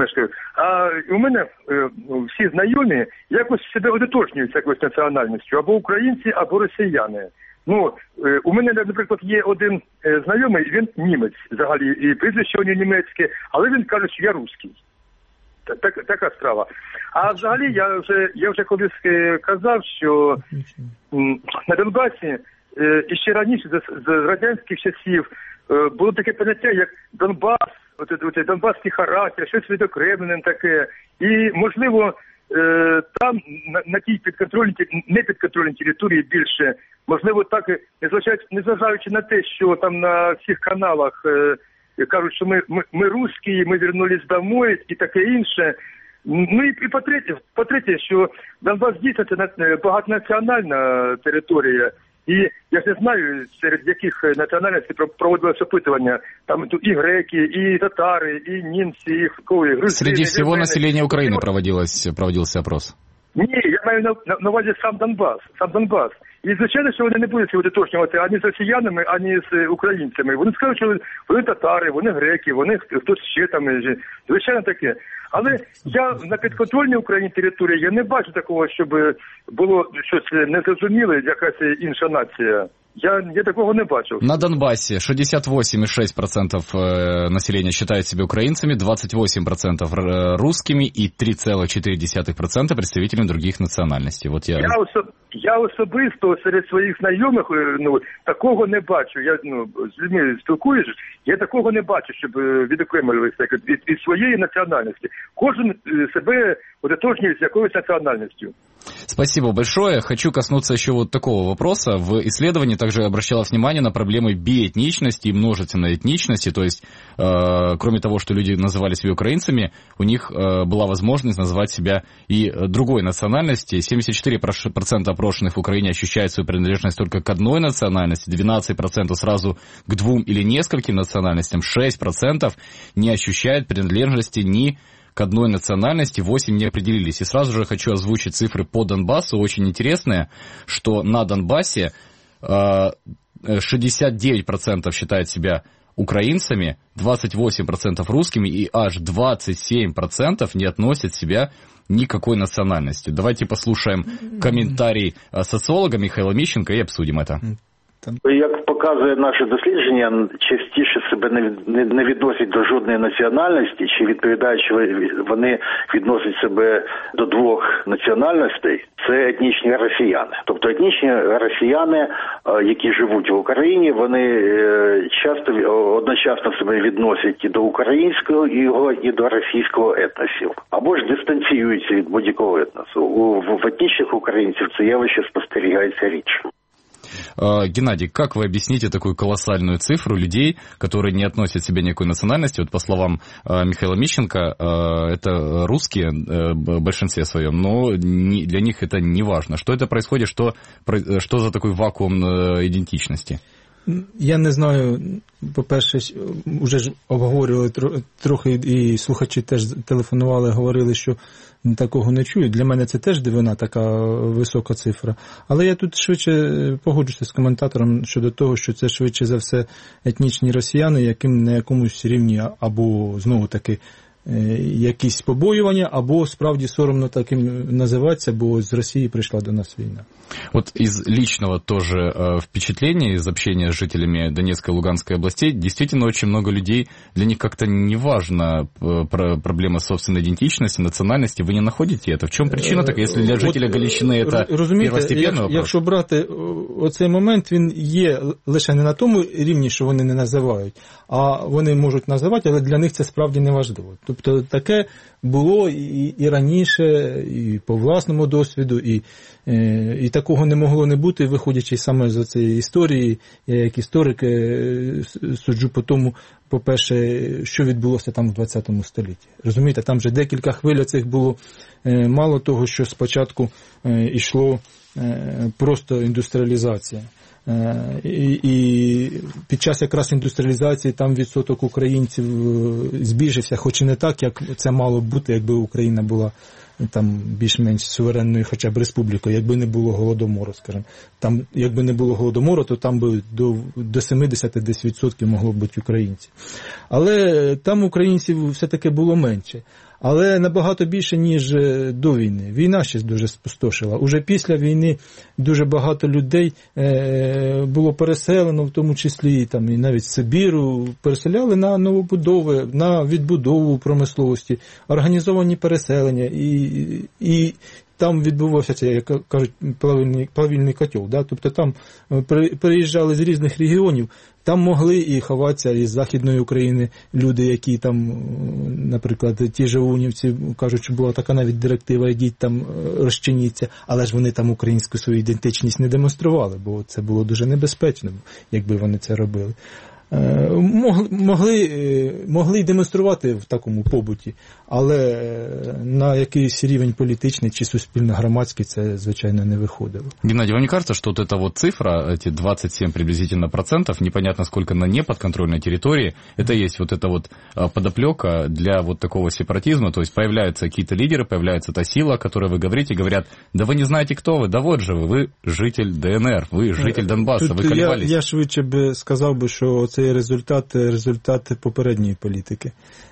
а у мене е, всі знайомі якось себе ототожнюють з якоюсь національністю, або українці, або росіяни. Ну, е, у мене, наприклад, є один е, знайомий, він німець, взагалі, і прізвище у нього німецьке, але він каже, що я русський. Так, така справа. А взагалі, я вже, я вже колись е, казав, що м, на Донбасі е, і ще раніше, з, з радянських часів, е, було таке поняття, як Донбас, Оце, оце донбасський характер, щось відокремлене таке. І, можливо, е, там, на, на тій підконтрольній, не підконтрольній території більше, можливо, так, незважаючи на те, що там на всіх каналах е, кажуть, що ми, ми, ми русські, ми вернулись домой і таке інше. Ну і, і по-третє, по-третє, що Донбас дійсно це багатонаціональна територія. І я ж не знаю, серед яких національностей проводилось опитування. Там і греки, і татари, і німці, і грузини. Среди всего вірмени. Населения Украины проводилось, проводился опрос? Ні, я маю на, на, на увазі сам Донбас, сам Донбас. І, звичайно, що вони не будуть сьогодні уточнювати ані з росіянами, ані з українцями. Вони скажуть, що вони татари, вони греки, вони хтось ще там. Звичайно таке. Але я на підконтрольній Україні території, я не бачу такого, щоб було щось незрозуміле, якась інша нація. Я, я такого не бачив. На Донбассе шестьдесят восемь целых шесть десятых процента населения считают себя украинцами, двадцать восемь процентов русскими и три целых четыре десятых процента представителями других национальностей. Вот я... Я, особ... я особисто серед своїх знайомих ну, такого не бачу. Я ну, з людьми спілкуюсь, я такого не бачу, щоб відокремлюватися від, від своєї національності. Кожен себе ототожнює з якоюсь національністю. Спасибо большое. Хочу коснуться еще вот такого вопроса. В исследовании также обращалось внимание на проблемы биэтничности и множественной этничности. То есть, э, кроме того, что люди называли себя украинцами, у них э, была возможность назвать себя и другой национальности. семьдесят четыре процента опрошенных в Украине ощущают свою принадлежность только к одной национальности, двенадцать процентов сразу к двум или нескольким национальностям, шесть процентов не ощущают принадлежности ни к одной национальности, восемь не определились. И сразу же хочу озвучить цифры по Донбассу, очень интересные, что на Донбассе шестьдесят девять процентов считают себя украинцами, двадцать восемь процентов русскими и аж двадцать семь процентов не относят себя никакой национальностью. Давайте послушаем комментарий социолога Михаила Мищенко и обсудим это. там. Як показує наше дослідження, частіше себе не, не, не відносять до жодної національності, чи відповідають, що вони відносять себе до двох національностей, це етнічні росіяни. Тобто етнічні росіяни, які живуть в Україні, вони часто одночасно себе відносять і до українського, і до російського етносів. Або ж дистанціюються від будь-якого етносу. У, в етнічних українців це явище спостерігається рідше. Геннадий, как вы объясните такую колоссальную цифру людей, которые не относят себя ни к какой национальности? Вот по словам Михаила Мищенко, это русские в большинстве своем, но для них это не важно. Что это происходит, что, что за такой вакуум идентичности? Я не знаю, по-перше, вже ж обговорювали трохи, і слухачі теж телефонували, говорили, що такого не чують. Для мене це теж дивина, така висока цифра. Але я тут швидше погоджуся з коментатором щодо того, що це швидше за все етнічні росіяни, яким на якомусь рівні або, знову таки, якісь побоювання, або справді соромно таким називатися, бо з Росії прийшла до нас війна. Вот из личного тоже э, впечатления, из общения с жителями Донецкой и Луганской областей, действительно очень много людей, для них как-то не важна э, про, проблема собственной идентичности, национальности. Вы не находите это? В чем причина так, если для жителя Галичини это первостепенный вопрос? Якщо брати оцей момент, він є лише не на тому рівні, що вони не називають, а вони можуть називати, але для них це справді не важливо. Тобто таке було і, і раніше, і по власному досвіду, і, і такого не могло не бути, виходячи саме з цієї історії. Я як історик суджу по тому, по-перше, що відбулося там в двадцятому столітті. Розумієте, там вже декілька хвиль цих було. Мало того, що спочатку йшло просто індустріалізація. І, і під час якраз індустріалізації там відсоток українців збільшився, хоч і не так, як це мало б бути, якби Україна була там більш-менш суверенною хоча б республікою, якби не було Голодомору, скажімо. Там, якби не було Голодомору, то там би до, до сімдесят десь відсотків могло б бути українців. Але там українців все-таки було менше. Але набагато більше, ніж до війни. Війна ще дуже спустошила. Уже після війни дуже багато людей було переселено, в тому числі там, і навіть з Сибіру, переселяли на новобудови, на відбудову промисловості, організовані переселення. І, і там відбувався це, як кажуть, плавильний, плавильний котел. Да? Тобто там переїжджали з різних регіонів. Там могли і ховатися із Західної України люди, які там, наприклад, ті же унівці, кажуть, що була така навіть директива, йдіть там, розчиніться, але ж вони там українську свою ідентичність не демонстрували, бо це було дуже небезпечно, якби вони це робили. Могли, могли й демонструвати в такому побуті, але на якийсь рівень політичний чи суспільно-громадський це, звичайно, не виходило. Геннадий, вам не кажется, что вот эта вот цифра, эти двадцать семь приблизительно процентов, непонятно сколько на неподконтрольной территории, это есть вот эта вот подоплека для вот такого сепаратизма, то есть появляются какие-то лидеры, появляется та сила, о которой вы говорите, говорят, да вы не знаете, кто вы, да вот же вы, вы житель ДНР, вы житель Донбасса, Тут вы колебались. Я, я швидше би сказав би, що це результат, результат попередньої політики.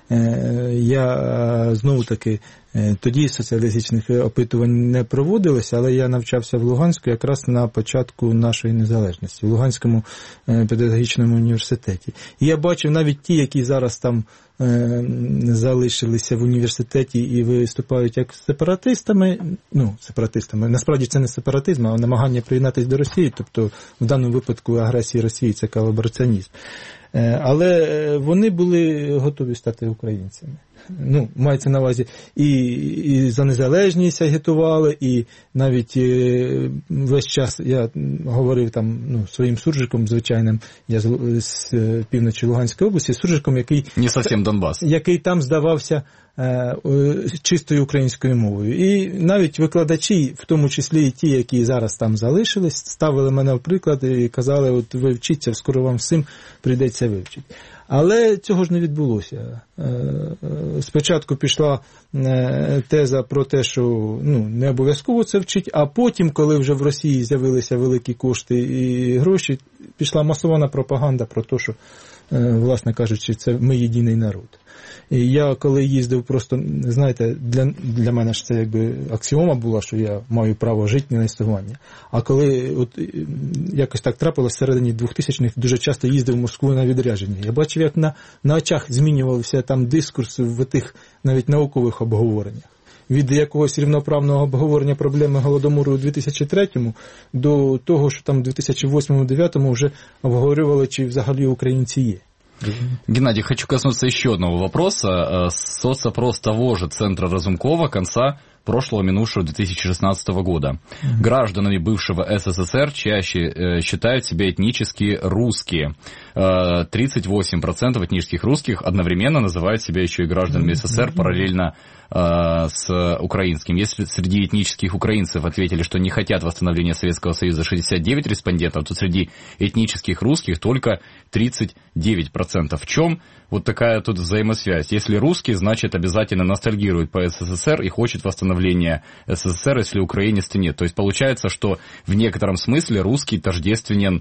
Я, знову таки, тоді соціалістичних опитувань не проводилося, але я навчався в Луганську якраз на початку нашої незалежності, в Луганському педагогічному університеті. І я бачив навіть ті, які зараз там залишилися в університеті і виступають як сепаратистами, ну, сепаратистами, насправді це не сепаратизм, а намагання приєднатися до Росії, тобто в даному випадку агресії Росії це колабораціонізм. Але вони були готові стати українцями. Ну, мається на увазі, і, і за незалежність агітували, і навіть весь час я говорив там, ну, своїм суржиком звичайним, я з, з півночі Луганської області, суржиком, який, не зовсім Донбас, який там здавався е, чистою українською мовою. І навіть викладачі, в тому числі і ті, які зараз там залишились, ставили мене в приклад і казали, от ви вчіться, скоро вам всім прийдеться вивчити. Але цього ж не відбулося. спочатку пішла теза про те, що ну, не обов'язково це вчить, а потім, коли вже в Росії з'явилися великі кошти і гроші, пішла масована пропаганда про те, що, власне кажучи, це ми єдиний народ. І я коли їздив, просто, знаєте, для, для мене ж це якби аксіома була, що я маю право жити на існування. А коли от якось так трапилось всередині двохтисячних, дуже часто їздив в Москву на відрядження. Я бачив, як на, на очах змінювався там дискурс в тих навіть наукових обговореннях. Від якогось рівноправного обговорення проблеми Голодомору у дві тисячі третьому до того, що там у дві тисячі восьмому-дві тисячі дев'ятому вже обговорювали, чи взагалі українці є. Геннадий, хочу коснуться еще одного вопроса. Соцопрос того же Центра Разумкова конца прошлого минувшего две тысячи шестнадцатого года. Mm-hmm. Гражданами бывшего СССР чаще э, считают себя этнически русские. Э, тридцать восемь процентов этнических русских одновременно называют себя еще и гражданами mm-hmm. СССР параллельно э, с украинским. Если среди этнических украинцев ответили, что не хотят восстановления Советского Союза шестьдесят девять респондентов, то среди этнических русских только тридцать девять процентов. В чем вот такая тут взаимосвязь? Если русский, значит обязательно ностальгирует по СССР и хочет восстановления СССР, если украинец, то нет. То есть получается, что в некотором смысле русский тождественен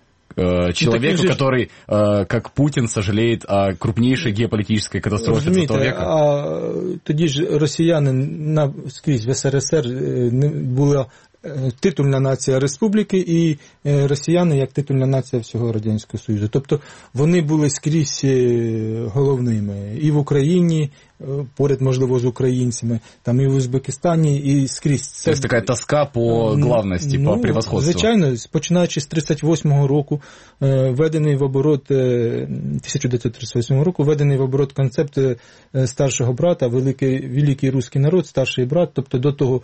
э, человеку, же... который, э, как Путин, сожалеет о крупнейшей геополитической катастрофе двадцятого века. А тоді ж росіяни на, скрізь в СРСР не була титульна нація республіки і росіяни як титульна нація всього Радянського Союзу. Тобто вони були скрізь головними і в Україні, поряд, можливо, з українцями, там і в Узбекистані, і скрізь. Це тобто така тоска по главності, ну, по превосходству. Звичайно, починаючи з тридцять восьмого року, введений в оборот, тисяча дев'ятсот тридцять восьмого року, введений в оборот концепт старшого брата, великий, великий русський народ, старший брат, тобто до того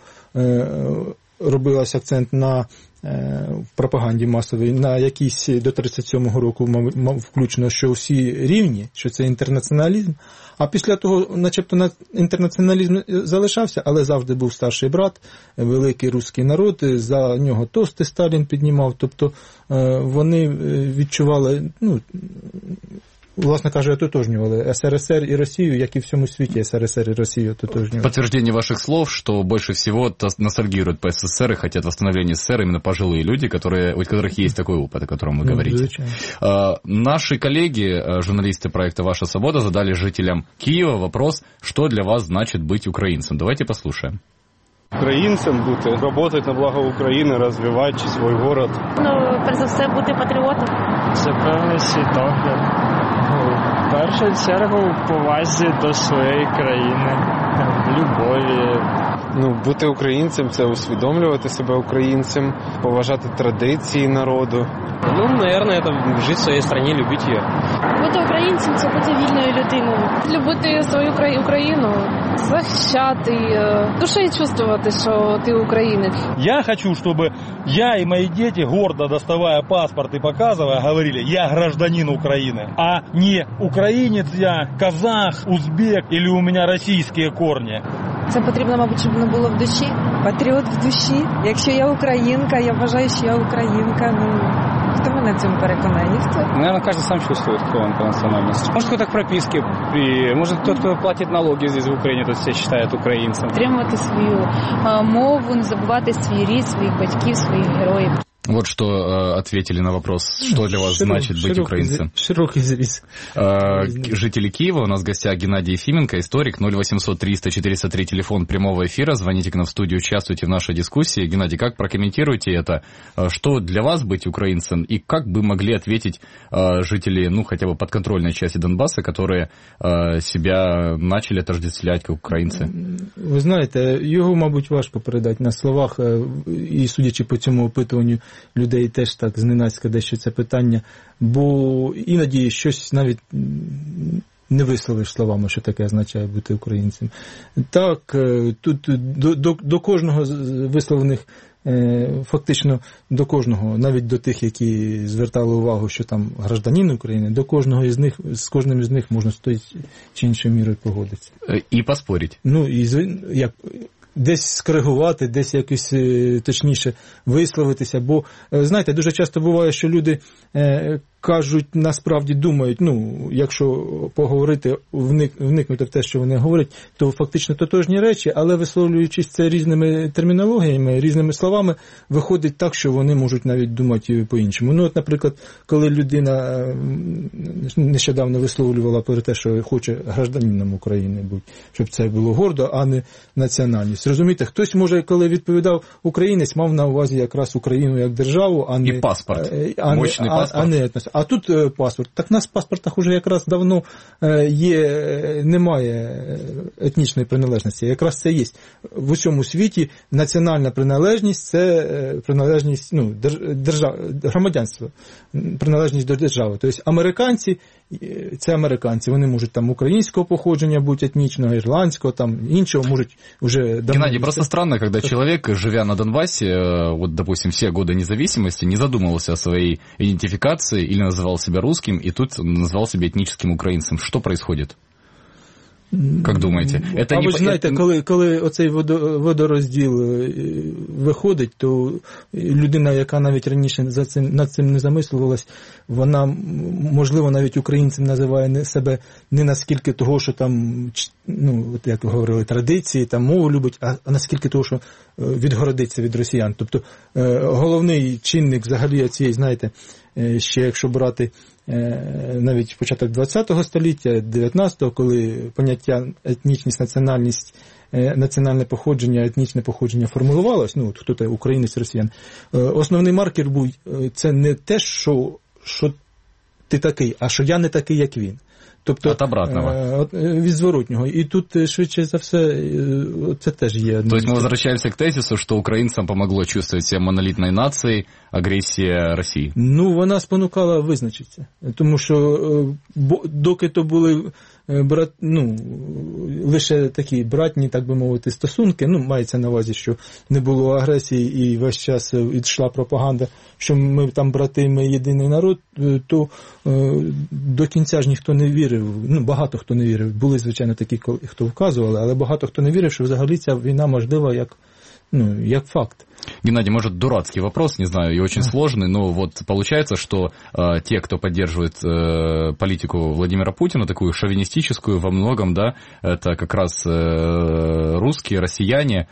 робилось акцент на е, пропаганді масовій, на якісь до тридцять сьомого року, мав, включно, що всі рівні, що це інтернаціоналізм, а після того, начебто, інтернаціоналізм залишався, але завжди був старший брат, великий русський народ, за нього тости Сталін піднімав, тобто е, вони відчували, ну, власне кажучи, ототожнювали СРСР и Россию, як и всему свете СРСР и Россию ототожнювали. Подтверждение ваших слов, что больше всего ностальгируют по СССР и хотят восстановления СССР именно пожилые люди, которые, у которых есть такой опыт, о котором вы ну, говорите. А, наши коллеги, журналисты проекта «Ваша свобода», задали жителям Киева вопрос, что для вас значит быть украинцем. Давайте послушаем. Українцем бути, працювати на благо України, розвивати свій город. Ну, перш за все, бути патріотом. Це певний світогляд. В першу чергу повазі до своєї країни, любові. Ну, бути українцем – це усвідомлювати себе українцем, поважати традиції народу. Ну, наверное, это жить в своей стране, любить ее. Бути українцем – це бути вільною людиною. Любити свою Україну, захищати, душею чувствувати, що ти українець. Я хочу, чтобы я и мои дети, гордо доставая паспорт и показывая, говорили, я гражданин Украины, а не украинец я, казах, узбек или у меня российские корни. Це потрібно, мабуть, щоб воно було в душі. Патріот в душі. Якщо я українка, я вважаю, що я українка. Ну, хто мене в цьому переконає? Ніхто. Наверное, каждый сам чувствует, кто он по национальности. Может, кто-то к прописке, и, может, тот, кто платит налоги здесь в Украине, тот себя считает українцем. Підтримувати свою а, мову, не забувати свій рід, своїх батьків, своїх героїв. Вот что э, ответили на вопрос, что для вас Широк, значит быть широкий, украинцем. Широкий зарез. Э, жители Киева, у нас в гостях Геннадий Ефименко, историк, ноль восемьсот триста четыреста три, телефон прямого эфира, звоните к нам в студию, участвуйте в нашей дискуссии. Геннадий, как прокомментируете это? Что для вас быть украинцем и как бы могли ответить э, жители, ну, хотя бы подконтрольной части Донбасса, которые э, себя начали отождествлять как украинцы? Ви знаєте, його, мабуть, важко передати на словах, і судячи по цьому опитуванню, людей теж так зненацька дещо це питання, бо іноді щось навіть не висловиш словами, що таке означає бути українцем. Так, тут до, до, до кожного з висловлених, фактично до кожного, навіть до тих, які звертали увагу, що там гражданин України, до кожного із них, з кожним із них можна з тою чи іншою мірою погодитися. І поспорити. Ну, і як... десь скоригувати, десь якось точніше висловитися, бо, знаєте, дуже часто буває, що люди кажуть, насправді думають, ну, якщо поговорити, вник, вникнути в те, що вони говорять, то фактично тотожні речі, але висловлюючись це різними термінологіями, різними словами, виходить так, що вони можуть навіть думати по-іншому. Ну, от, наприклад, коли людина нещодавно висловлювала про те, що хоче гражданином України бути, щоб це було гордо, а не національність. Розумієте, хтось, може, коли відповідав українець, мав на увазі якраз Україну як державу, а не... І паспорт. А, Мощний а, паспорт. А, не, а тут е, паспорт. Так у нас в паспортах уже якраз давно е, є, немає етнічної приналежності. Якраз це є. В усьому світі національна приналежність – це е, приналежність, ну, держав, громадянство, приналежність до держави. Тобто американці – це американці. Вони можуть там українського походження бути етнічного, ірландського, там іншого, можуть уже... Геннадий, просто странно, когда человек, живя на Донбассе, вот, допустим, все годы независимости, не задумывался о своей идентификации или называл себя русским, и тут называл себя этническим украинцем. Что происходит? Як думаєте? Это а не... ви знаєте, коли, коли оцей водорозділ виходить, то людина, яка навіть раніше за цим, над цим не замислювалась, вона, можливо, навіть українцем називає себе не наскільки того, що там, ну, як ви говорили, традиції, там мову любить, а, а наскільки того, що відгородиться від росіян. Тобто головний чинник взагалі цієї, знаєте, ще якщо брати навіть початок ХХ століття, дев'ятнадцятого, коли поняття етнічність, національність, національне походження, етнічне походження формулувалось, ну, хто то українець, росіян, основний маркер був, це не те, що, що ти такий, а що я не такий, як він. Тобто, от обратного. Від зворотнього. І тут, швидше за все, це теж є. То есть мы возвращаемся к тезису, что украинцам помогло чувствовать себя монолитной нацией агресія Росії? Ну, вона спонукала визначитися. Тому що доки то були брат, ну, лише такі братні, так би мовити, стосунки, ну, мається на увазі, що не було агресії і весь час йшла пропаганда, що ми там брати, ми єдиний народ, то до кінця ж ніхто не вірив, ну, багато хто не вірив. Були, звичайно, такі, хто вказували, але багато хто не вірив, що взагалі ця війна можлива як, ну, як факт. Геннадий, может, дурацкий вопрос, не знаю, и очень сложный, но вот получается, что э, те, кто поддерживает э, политику Владимира Путина, такую шовинистическую во многом, да, это как раз э, русские, россияне.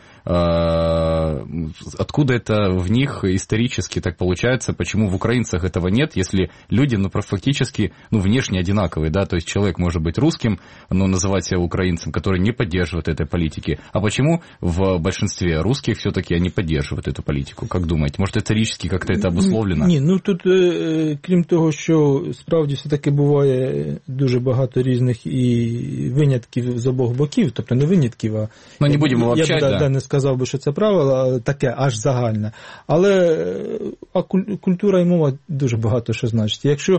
Э, откуда это в них исторически так получается, почему в украинцах этого нет, если люди, ну, фактически, ну, внешне одинаковые, да, то есть человек может быть русским, но называть себя украинцем, который не поддерживает этой политики, а почему в большинстве русских все-таки они поддерживают эту политику? Как думаете? Может, исторически как-то это обусловлено? Ні, ну тут, крім того, що справді все-таки буває дуже багато різних і винятків з обох боків, тобто не винятків, а ну, не будемо я б да. Да, не сказав би, що це правило, таке аж загальне. Але а культура і мова дуже багато що значить. Якщо,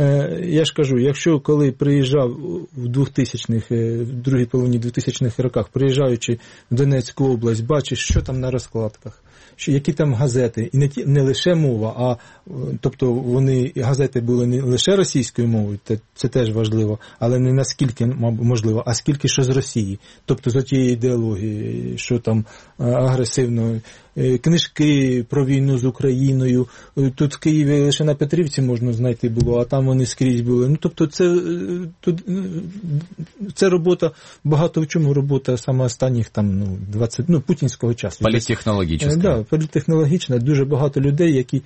я ж кажу, якщо коли приїжджав в двохтисячних, в другій половині двохтисячних роках, приїжджаючи в Донецьку область, бачиш, що там на розкладках, що які там газети, і не ті, не лише мова, а тобто вони газети були не лише російською мовою, це, це теж важливо, але не наскільки можливо, а скільки що з Росії, тобто з тієї ідеології, що там агресивно, книжки про війну з Україною, тут в Києві лише на Петрівці можна знайти було, а там вони скрізь були. Ну, тобто це, тут, це робота, багато в чому робота саме останніх там, ну, двадцять, ну, путінського часу. Політтехнологічна. Так, да, політтехнологічна, дуже багато людей, які,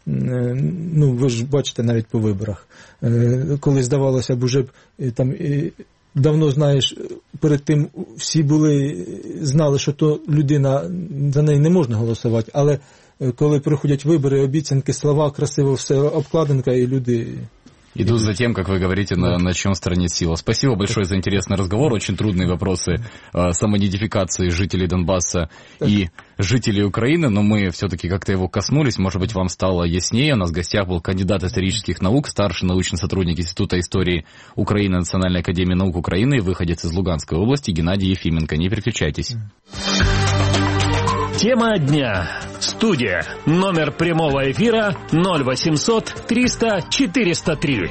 ну, ви ж бачите навіть по виборах, коли здавалося б уже там давно, знаєш, перед тим всі були, знали, що то людина, за неї не можна голосувати, але коли приходять вибори, обіцянки, слова, красиво все, обкладинка, і люди... Идут за тем, как вы говорите, на, на чем стороне сила. Спасибо большое за интересный разговор. Очень трудные вопросы э, самоидентификации жителей Донбасса и жителей Украины, но мы все-таки как-то его коснулись. Может быть, вам стало яснее. У нас в гостях был кандидат исторических наук, старший научный сотрудник Института истории Украины Национальной академии наук Украины, выходец из Луганской области Геннадий Ефименко. Не переключайтесь. Тема дня. Студия. Номер прямого эфира ноль восемьсот триста четыреста три.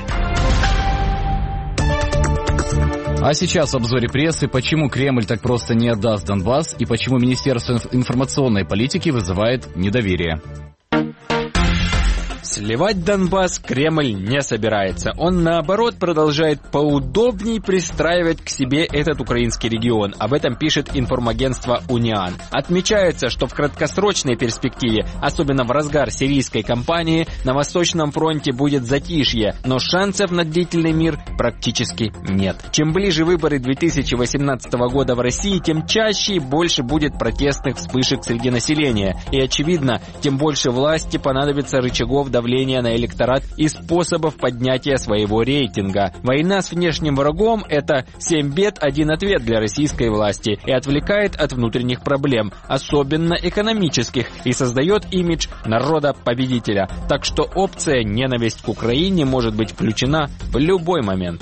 А сейчас в обзоре прессы, почему Кремль так просто не отдаст Донбасс и почему Министерство информационной политики вызывает недоверие. Сливать Донбасс Кремль не собирается. Он, наоборот, продолжает поудобней пристраивать к себе этот украинский регион. Об этом пишет информагентство «Униан». Отмечается, что в краткосрочной перспективе, особенно в разгар сирийской кампании, на Восточном фронте будет затишье, но шансов на длительный мир практически нет. Чем ближе выборы две тысячи восемнадцатого года в России, тем чаще и больше будет протестных вспышек среди населения. И, очевидно, тем больше власти понадобится рычагов давления на электорат и способов поднятия своего рейтинга. Война с внешним врагом – это семь бед, один ответ для российской власти и отвлекает от внутренних проблем, особенно экономических, и создает имидж народа-победителя. Так что опция «ненависть к Украине» может быть включена в любой момент.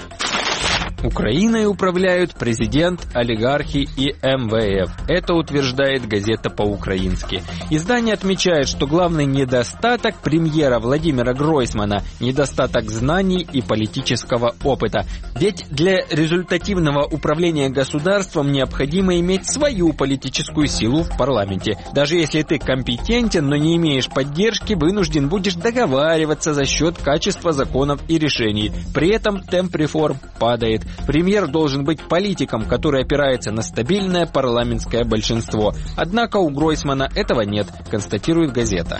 Украиной управляют президент, олигархи и эм вэ эф. Это утверждает газета по-украински. Издание отмечает, что главный недостаток премьера Владимира Гройсмана – недостаток знаний и политического опыта. Ведь для результативного управления государством необходимо иметь свою политическую силу в парламенте. Даже если ты компетентен, но не имеешь поддержки, вынужден будешь договариваться за счет качества законов и решений. При этом темп реформ падает. Премьер должен быть политиком, который опирается на стабильное парламентское большинство. Однако у Гройсмана этого нет, констатирует газета.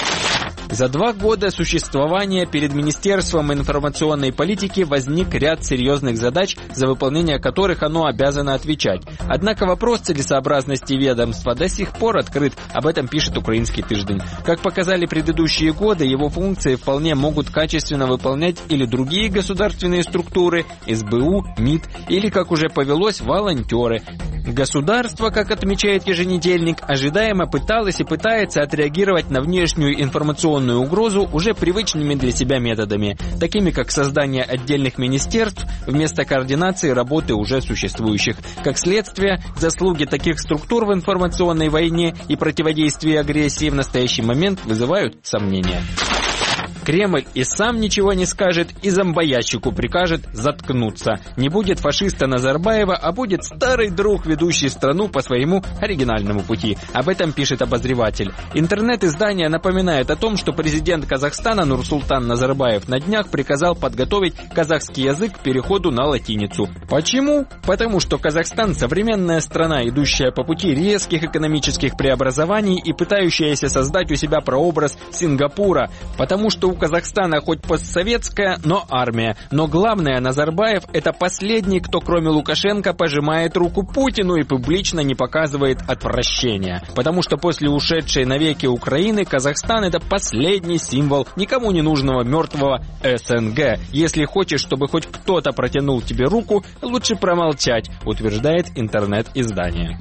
За два года существования перед Министерством информационной политики возник ряд серьезных задач, за выполнение которых оно обязано отвечать. Однако вопрос целесообразности ведомства до сих пор открыт, об этом пишет «Украинский тыждень». Как показали предыдущие годы, его функции вполне могут качественно выполнять или другие государственные структуры, эс бэ у, МИД, или, как уже повелось, волонтеры. Государство, как отмечает еженедельник, ожидаемо пыталось и пытается отреагировать на внешнюю информационную угрозу уже привычными для себя методами, такими как создание отдельных министерств вместо координации работы уже существующих. Как следствие, заслуги таких структур в информационной войне и противодействии агрессии в настоящий момент вызывают сомнения. Кремль и сам ничего не скажет, и зомбоящику прикажет заткнуться. Не будет фашиста Назарбаева, а будет старый друг, ведущий страну по своему оригинальному пути. Об этом пишет обозреватель. Интернет-издание напоминает о том, что президент Казахстана Нурсултан Назарбаев на днях приказал подготовить казахский язык к переходу на латиницу. Почему? Потому что Казахстан – современная страна, идущая по пути резких экономических преобразований и пытающаяся создать у себя прообраз Сингапура. Потому что у Казахстана хоть постсоветская, но армия. Но главное, Назарбаев – это последний, кто кроме Лукашенко пожимает руку Путину и публично не показывает отвращения. Потому что после ушедшей навеки Украины Казахстан – это последний символ никому не нужного мертвого эс эн гэ. Если хочешь, чтобы хоть кто-то протянул тебе руку, лучше промолчать, утверждает интернет-издание.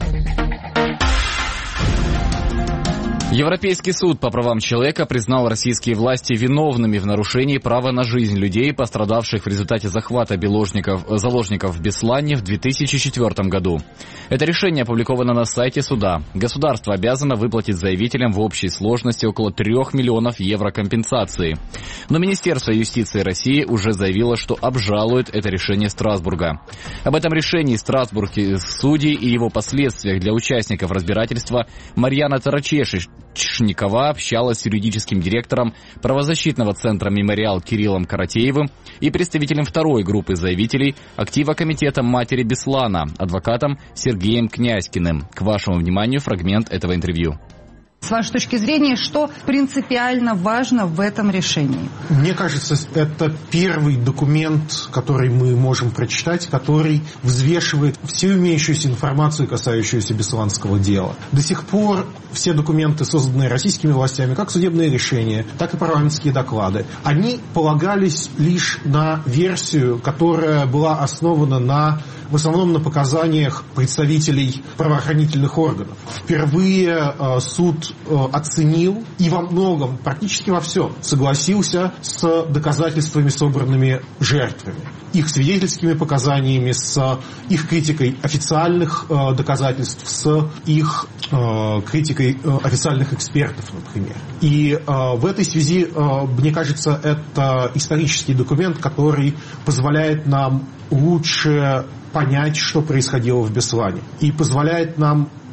Европейский суд по правам человека признал российские власти виновными в нарушении права на жизнь людей, пострадавших в результате захвата заложников, заложников в Беслане в две тысячи четвёртом году. Это решение опубликовано на сайте суда. Государство обязано выплатить заявителям в общей сложности около трех миллионов евро компенсации. Но Министерство юстиции России уже заявило, что обжалует это решение Страсбурга. Об этом решении Страсбургских судей и его последствиях для участников разбирательства Марьяна Тарачешич Чникова общалась с юридическим директором правозащитного центра «Мемориал» Кириллом Каратеевым и представителем второй группы заявителей актива комитета матери Беслана, адвокатом Сергеем Князькиным. К вашему вниманию фрагмент этого интервью. С вашей точки зрения, что принципиально важно в этом решении? Мне кажется, это первый документ, который мы можем прочитать, который взвешивает всю имеющуюся информацию, касающуюся бесланского дела. До сих пор все документы, созданные российскими властями, как судебные решения, так и парламентские доклады, они полагались лишь на версию, которая была основана на, в основном на показаниях представителей правоохранительных органов. Впервые э, суд оценил и во многом, практически во всем, согласился с доказательствами, собранными жертвами, их свидетельскими показаниями, с их критикой официальных э, доказательств, с их э, критикой э, официальных экспертов, например. И э, в этой связи, э, мне кажется, это исторический документ, который позволяет нам лучше понять, что происходило в Беслане, и позволяет нам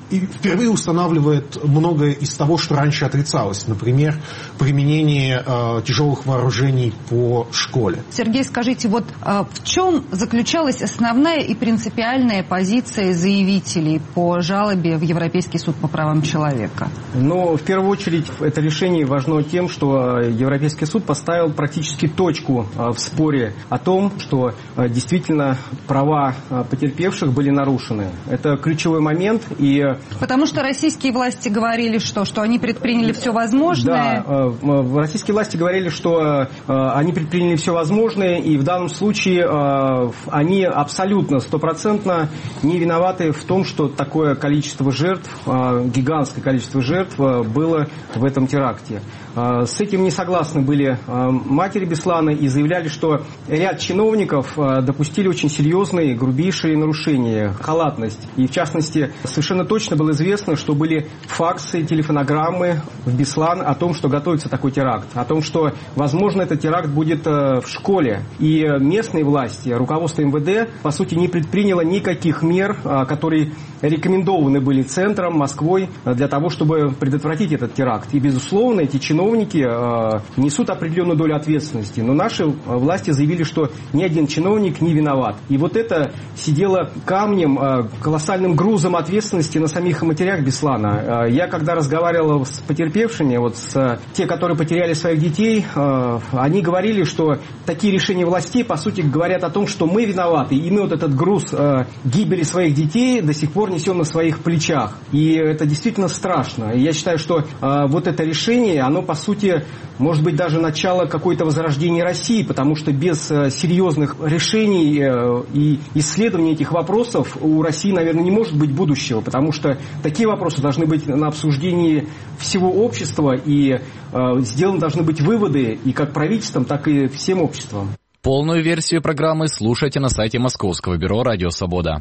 и впервые устанавливает многое из того, что раньше отрицалось. Например, применение э, тяжелых вооружений по школе. Сергей, скажите, вот э, в чем заключалась основная и принципиальная позиция заявителей по жалобе в Европейский суд по правам человека? Ну, в первую очередь, это решение важно тем, что Европейский суд поставил практически точку э, в споре о том, что э, действительно права э, потерпевших были нарушены. Это ключевой момент. И... Потому что российские власти говорили, что, что они предприняли все возможное. Да, э, российские власти говорили, что э, они предприняли все возможное, и в данном случае э, они абсолютно, стопроцентно не виноваты в том, что такое количество жертв, э, гигантское количество жертв э, было в этом теракте. Э, с этим не согласны были э, матери Беслана и заявляли, что ряд чиновников э, допустили очень серьезные, грубейшие нарушения, халатность. И в частности, совершенно точно было известно, что были факсы, телефонограммы в Беслан о том, что готовится такой теракт, о том, что, возможно, этот теракт будет в школе. И местные власти, руководство эм вэ дэ, по сути, не предприняло никаких мер, которые рекомендованы были центром, Москвой, для того, чтобы предотвратить этот теракт. И, безусловно, эти чиновники несут определенную долю ответственности. Но наши власти заявили, что ни один чиновник не виноват. И вот это сидело камнем, колоссальным грузом ответственности на самих матерях Беслана. Я, когда разговаривал с потерпевшими, вот с те, которые потеряли своих детей, они говорили, что такие решения властей, по сути, говорят о том, что мы виноваты, и мы вот этот груз гибели своих детей до сих пор несем на своих плечах. И это действительно страшно. И я считаю, что вот это решение, оно, по сути, может быть, даже начало какой-то возрождения России, потому что без серьезных решений и исследований этих вопросов у России, наверное, не может быть будущего, потому что такие вопросы должны быть на обсуждении всего общества, и э, сделаны должны быть выводы и как правительством, так и всем обществом. Полную версию программы слушайте на сайте Московского бюро «Радио Свобода».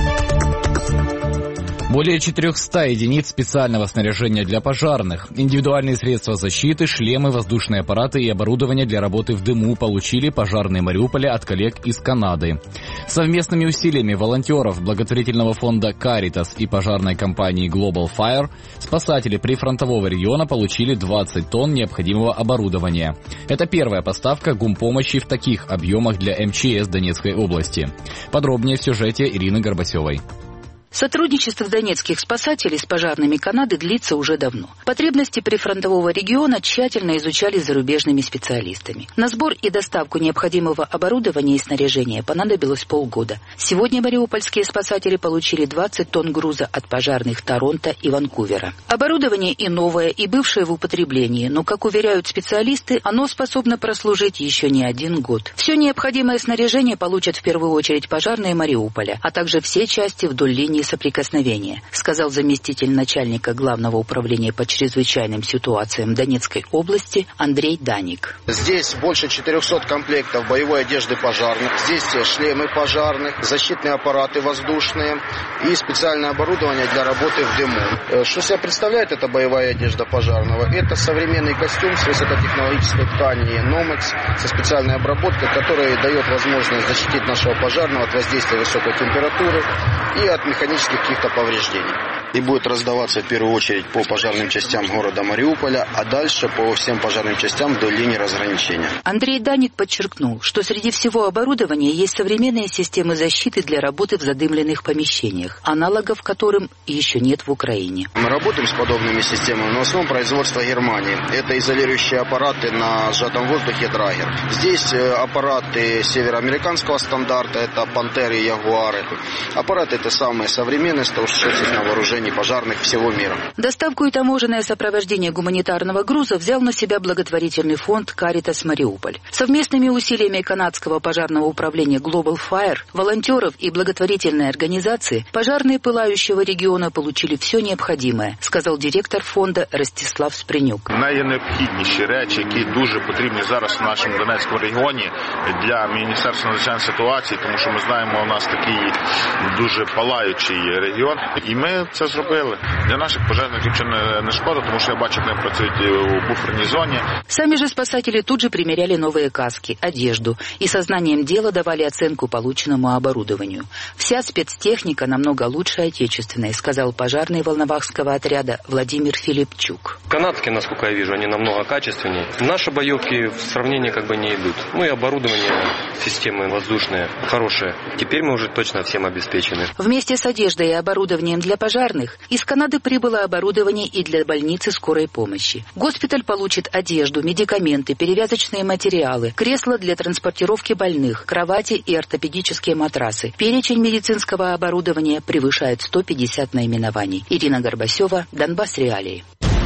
Более четыреста единиц специального снаряжения для пожарных, индивидуальные средства защиты, шлемы, воздушные аппараты и оборудование для работы в дыму получили пожарные Мариуполя от коллег из Канады. Совместными усилиями волонтеров благотворительного фонда Caritas и пожарной компании Global Fire спасатели прифронтового региона получили двадцать тонн необходимого оборудования. Это первая поставка гумпомощи в таких объемах для эм че эс Донецкой области. Подробнее в сюжете Ирины Горбасевой. Сотрудничество донецких спасателей с пожарными Канады длится уже давно. Потребности прифронтового региона тщательно изучались зарубежными специалистами. На сбор и доставку необходимого оборудования и снаряжения понадобилось полгода. Сегодня мариупольские спасатели получили двадцать тонн груза от пожарных Торонто и Ванкувера. Оборудование и новое, и бывшее в употреблении, но, как уверяют специалисты, оно способно прослужить еще не один год. Все необходимое снаряжение получат в первую очередь пожарные Мариуполя, а также все части вдоль линии соприкосновения, сказал заместитель начальника Главного управления по чрезвычайным ситуациям Донецкой области Андрей Даник. Здесь больше четырехсот комплектов боевой одежды пожарных, здесь шлемы пожарных, защитные аппараты воздушные и специальное оборудование для работы в дыму. Что себя представляет эта боевая одежда пожарного? Это современный костюм с высокотехнологической ткани Номекс со специальной обработкой, которая дает возможность защитить нашего пожарного от воздействия высокой температуры и от механических каких-то повреждений. И будет раздаваться в первую очередь по пожарным частям города Мариуполя, а дальше по всем пожарным частям вдоль линии разграничения. Андрей Даник подчеркнул, что среди всего оборудования есть современные системы защиты для работы в задымленных помещениях, аналогов которым еще нет в Украине. Мы работаем с подобными системами, но в основном производство Германии. Это изолирующие аппараты на сжатом воздухе Драгер. Здесь аппараты североамериканского стандарта, это Пантеры и Ягуары. Аппараты это самые современные, что сейчас на вооружении пожарных всего мира. Доставку и таможенное сопровождение гуманитарного груза взял на себя благотворительный фонд Caritas Мариуполь. Совместными усилиями канадского пожарного управления Global Fire, волонтеров и благотворительной организации пожарные пылающего региона получили все необходимое, сказал директор фонда Ростислав Спринюк. Найнеобхідніші речі, які дуже потрібні зараз в нашому Донецькому регіоні для Міністерства надзвичайних ситуацій, тому що ми знаємо, у нас такий дуже палаючий найкращий регіон. І ми це зробили. Для наших пожежників це не шкода, тому що я бачу, як вони працюють у буферній зоні. Сами же спасатели тут же примеряли новые каски, одежду и сознанием дела давали оценку полученному оборудованию. Вся спецтехника намного лучше отечественной, сказал пожарный волновахского отряда Владимир Филипчук. Канадки, насколько я вижу, они намного качественнее. Наши боевки в сравнении как бы не идут. Ну и оборудование, системы воздушные хорошие. Теперь мы уже точно всем обеспечены. Вместе с одеждой и оборудованием для пожарных из Канады прибыло оборудование и для больницы скорой помощи. Госпиталь получит одежду, медикаменты, перевязочные материалы, кресла для транспортировки больных, кровати и ортопедические матрасы. Перечень медицинского оборудования превышает сто пятьдесят наименований. Ирина Горбасева, Донбасс Реалии.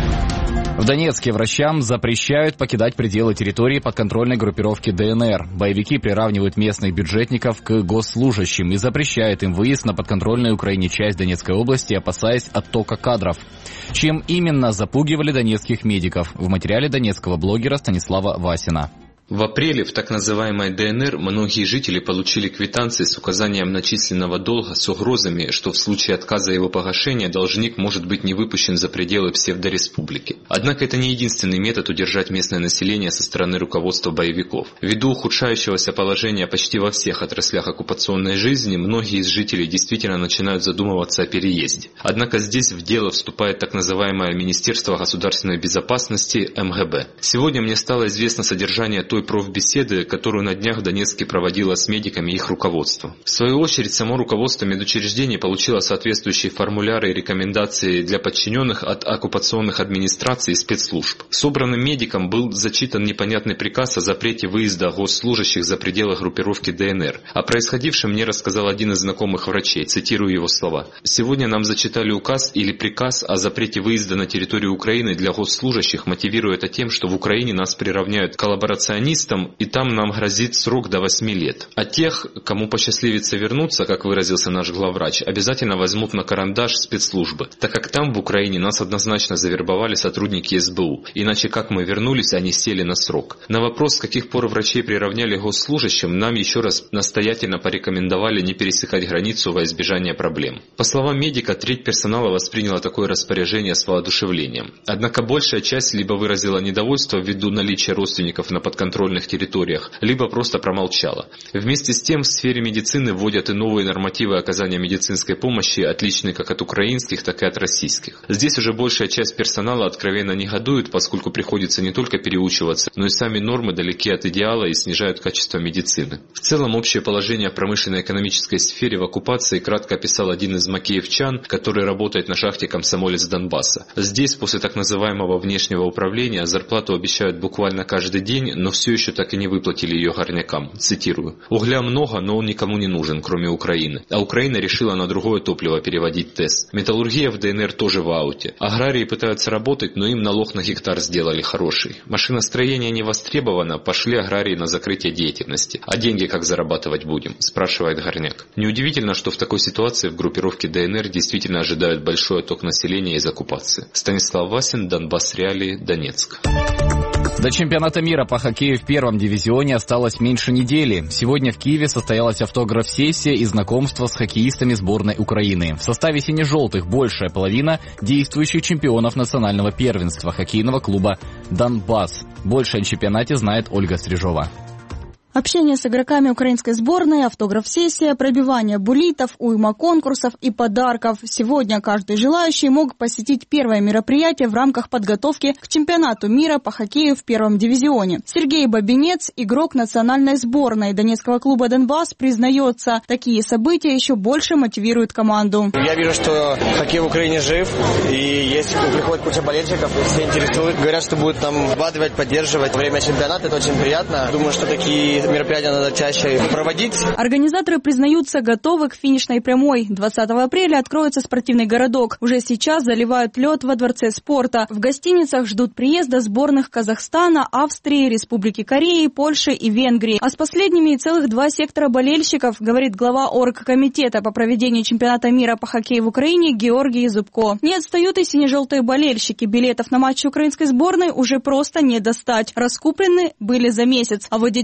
В Донецке врачам запрещают покидать пределы территории подконтрольной группировки ДНР. Боевики приравнивают местных бюджетников к госслужащим и запрещают им выезд на подконтрольную Украине часть Донецкой области, опасаясь оттока кадров. Чем именно запугивали донецких медиков? В материале донецкого блогера Станислава Васина. В апреле в так называемой ДНР многие жители получили квитанции с указанием начисленного долга с угрозами, что в случае отказа его погашения должник может быть не выпущен за пределы псевдореспублики. Однако это не единственный метод удержать местное население со стороны руководства боевиков. Ввиду ухудшающегося положения почти во всех отраслях оккупационной жизни, многие из жителей действительно начинают задумываться о переезде. Однако здесь в дело вступает так называемое Министерство государственной безопасности эм гэ бэ. Сегодня мне стало известно содержание той профбеседы, которую на днях в Донецке проводила с медиками и их руководством. В свою очередь, само руководство медучреждений получило соответствующие формуляры и рекомендации для подчиненных от оккупационных администраций и спецслужб. Собранным медикам был зачитан непонятный приказ о запрете выезда госслужащих за пределы группировки ДНР. О происходившем мне рассказал один из знакомых врачей, цитирую его слова. «Сегодня нам зачитали указ или приказ о запрете выезда на территорию Украины для госслужащих, мотивируя это тем, что в Украине нас приравняют к коллаборационистам, и там нам грозит срок до восьми лет. А тех, кому посчастливится вернуться, как выразился наш главврач, обязательно возьмут на карандаш спецслужбы, так как там, в Украине, нас однозначно завербовали сотрудники эс бэ у. Иначе как мы вернулись, они сели на срок». На вопрос, с каких пор врачей приравняли госслужащим, нам еще раз настоятельно порекомендовали не пересекать границу во избежание проблем. По словам медика, треть персонала восприняла такое распоряжение с воодушевлением. Однако большая часть либо выразила недовольство ввиду наличия родственников на подконтрольных территориях, либо просто промолчала. Вместе с тем в сфере медицины вводят и новые нормативы оказания медицинской помощи, отличные как от украинских, так и от российских. Здесь уже большая часть персонала откровенно негодует, поскольку приходится не только переучиваться, но и сами нормы далеки от идеала и снижают качество медицины. В целом общее положение в промышленно-экономической сфере в оккупации кратко описал один из макеевчан, который работает на шахте «Комсомолец» Донбасса. Здесь после так называемого внешнего управления зарплату обещают буквально каждый день, но все еще так и не выплатили ее горнякам. Цитирую. «Угля много, но он никому не нужен, кроме Украины. А Украина решила на другое топливо переводить ТЭС. Металлургия в ДНР тоже в ауте. Аграрии пытаются работать, но им налог на гектар сделали хороший. Машиностроение не востребовано, пошли аграрии на закрытие деятельности. А деньги как зарабатывать будем?» спрашивает горняк. Неудивительно, что в такой ситуации в группировке ДНР действительно ожидают большой отток населения из оккупации. Станислав Васин, Донбасс Реалии, Донецк. До чемпионата мира по хоккею в первом дивизионе осталось меньше недели. Сегодня в Киеве состоялась автограф-сессия и знакомство с хоккеистами сборной Украины. В составе сине-желтых большая половина действующих чемпионов национального первенства хоккейного клуба «Донбасс». Больше о чемпионате знает Ольга Стрижова. Общение с игроками украинской сборной, автограф-сессия, пробивание буллитов, уйма конкурсов и подарков. Сегодня каждый желающий мог посетить первое мероприятие в рамках подготовки к чемпионату мира по хоккею в первом дивизионе. Сергей Бабинец, игрок национальной сборной Донецкого клуба «Донбасс», признается, такие события еще больше мотивируют команду. Я вижу, что хоккей в Украине жив, и есть, приходит куча болельщиков, и все интересуют. Говорят, что будут там вкладывать, поддерживать во время чемпионата, это очень приятно. Думаю, что такие мероприятия надо чаще проводить. Организаторы признаются, готовы к финишной прямой. двадцатого апреля откроется спортивный городок. Уже сейчас заливают лед во Дворце спорта. В гостиницах ждут приезда сборных Казахстана, Австрии, Республики Кореи, Польши и Венгрии. А с последними целых два сектора болельщиков, говорит глава оргкомитета по проведению чемпионата мира по хоккею в Украине Георгий Зубко. Не отстают и сине-желтые болельщики. Билетов на матчи украинской сборной уже просто не достать. Раскуплены были за месяц. А вот дети переселенцев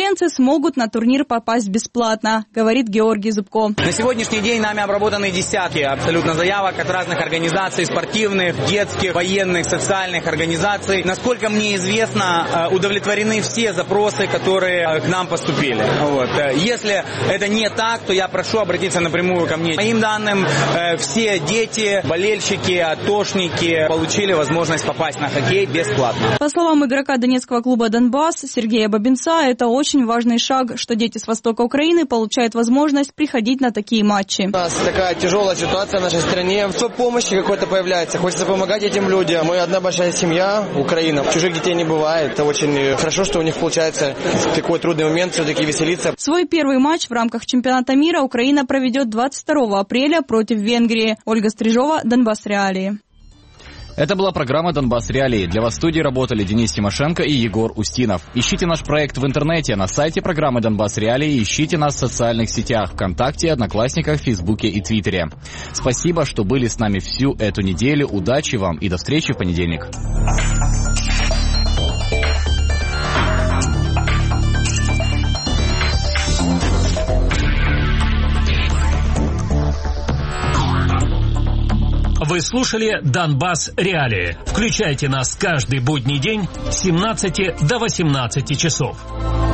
переселенцы смогут на турнир попасть бесплатно, говорит Георгий Зубко. На сегодняшний день нами обработаны десятки абсолютно заявок от разных организаций, спортивных, детских, военных, социальных организаций. Насколько мне известно, удовлетворены все запросы, которые к нам поступили. Вот. Если это не так, то я прошу обратиться напрямую ко мне. По моим данным, все дети, болельщики, атошники получили возможность попасть на хоккей бесплатно. По словам игрока донецкого клуба «Донбасс» Сергея Бабинца, это очень важный шаг, что дети с востока Украины получают возможность приходить на такие матчи. У нас такая тяжелая ситуация в нашей стране. Что помощи какой-то появляется. Хочется помогать этим людям. Мы одна большая семья, Украина. Чужих детей не бывает. Это очень хорошо, что у них получается в такой трудный момент все-таки веселиться. Свой первый матч в рамках чемпионата мира Украина проведет двадцать второго апреля против Венгрии. Ольга Стрижова, Донбасс Реалии. Это была программа «Донбасс Реалии». Для вас в студии работали Денис Тимошенко и Егор Устинов. Ищите наш проект в интернете, на сайте программы «Донбасс Реалии». Ищите нас в социальных сетях ВКонтакте, Одноклассниках, Фейсбуке и Твиттере. Спасибо, что были с нами всю эту неделю. Удачи вам и до встречи в понедельник. Вы слушали «Донбасс Реалии». Включайте нас каждый будний день с семнадцати до восемнадцати часов.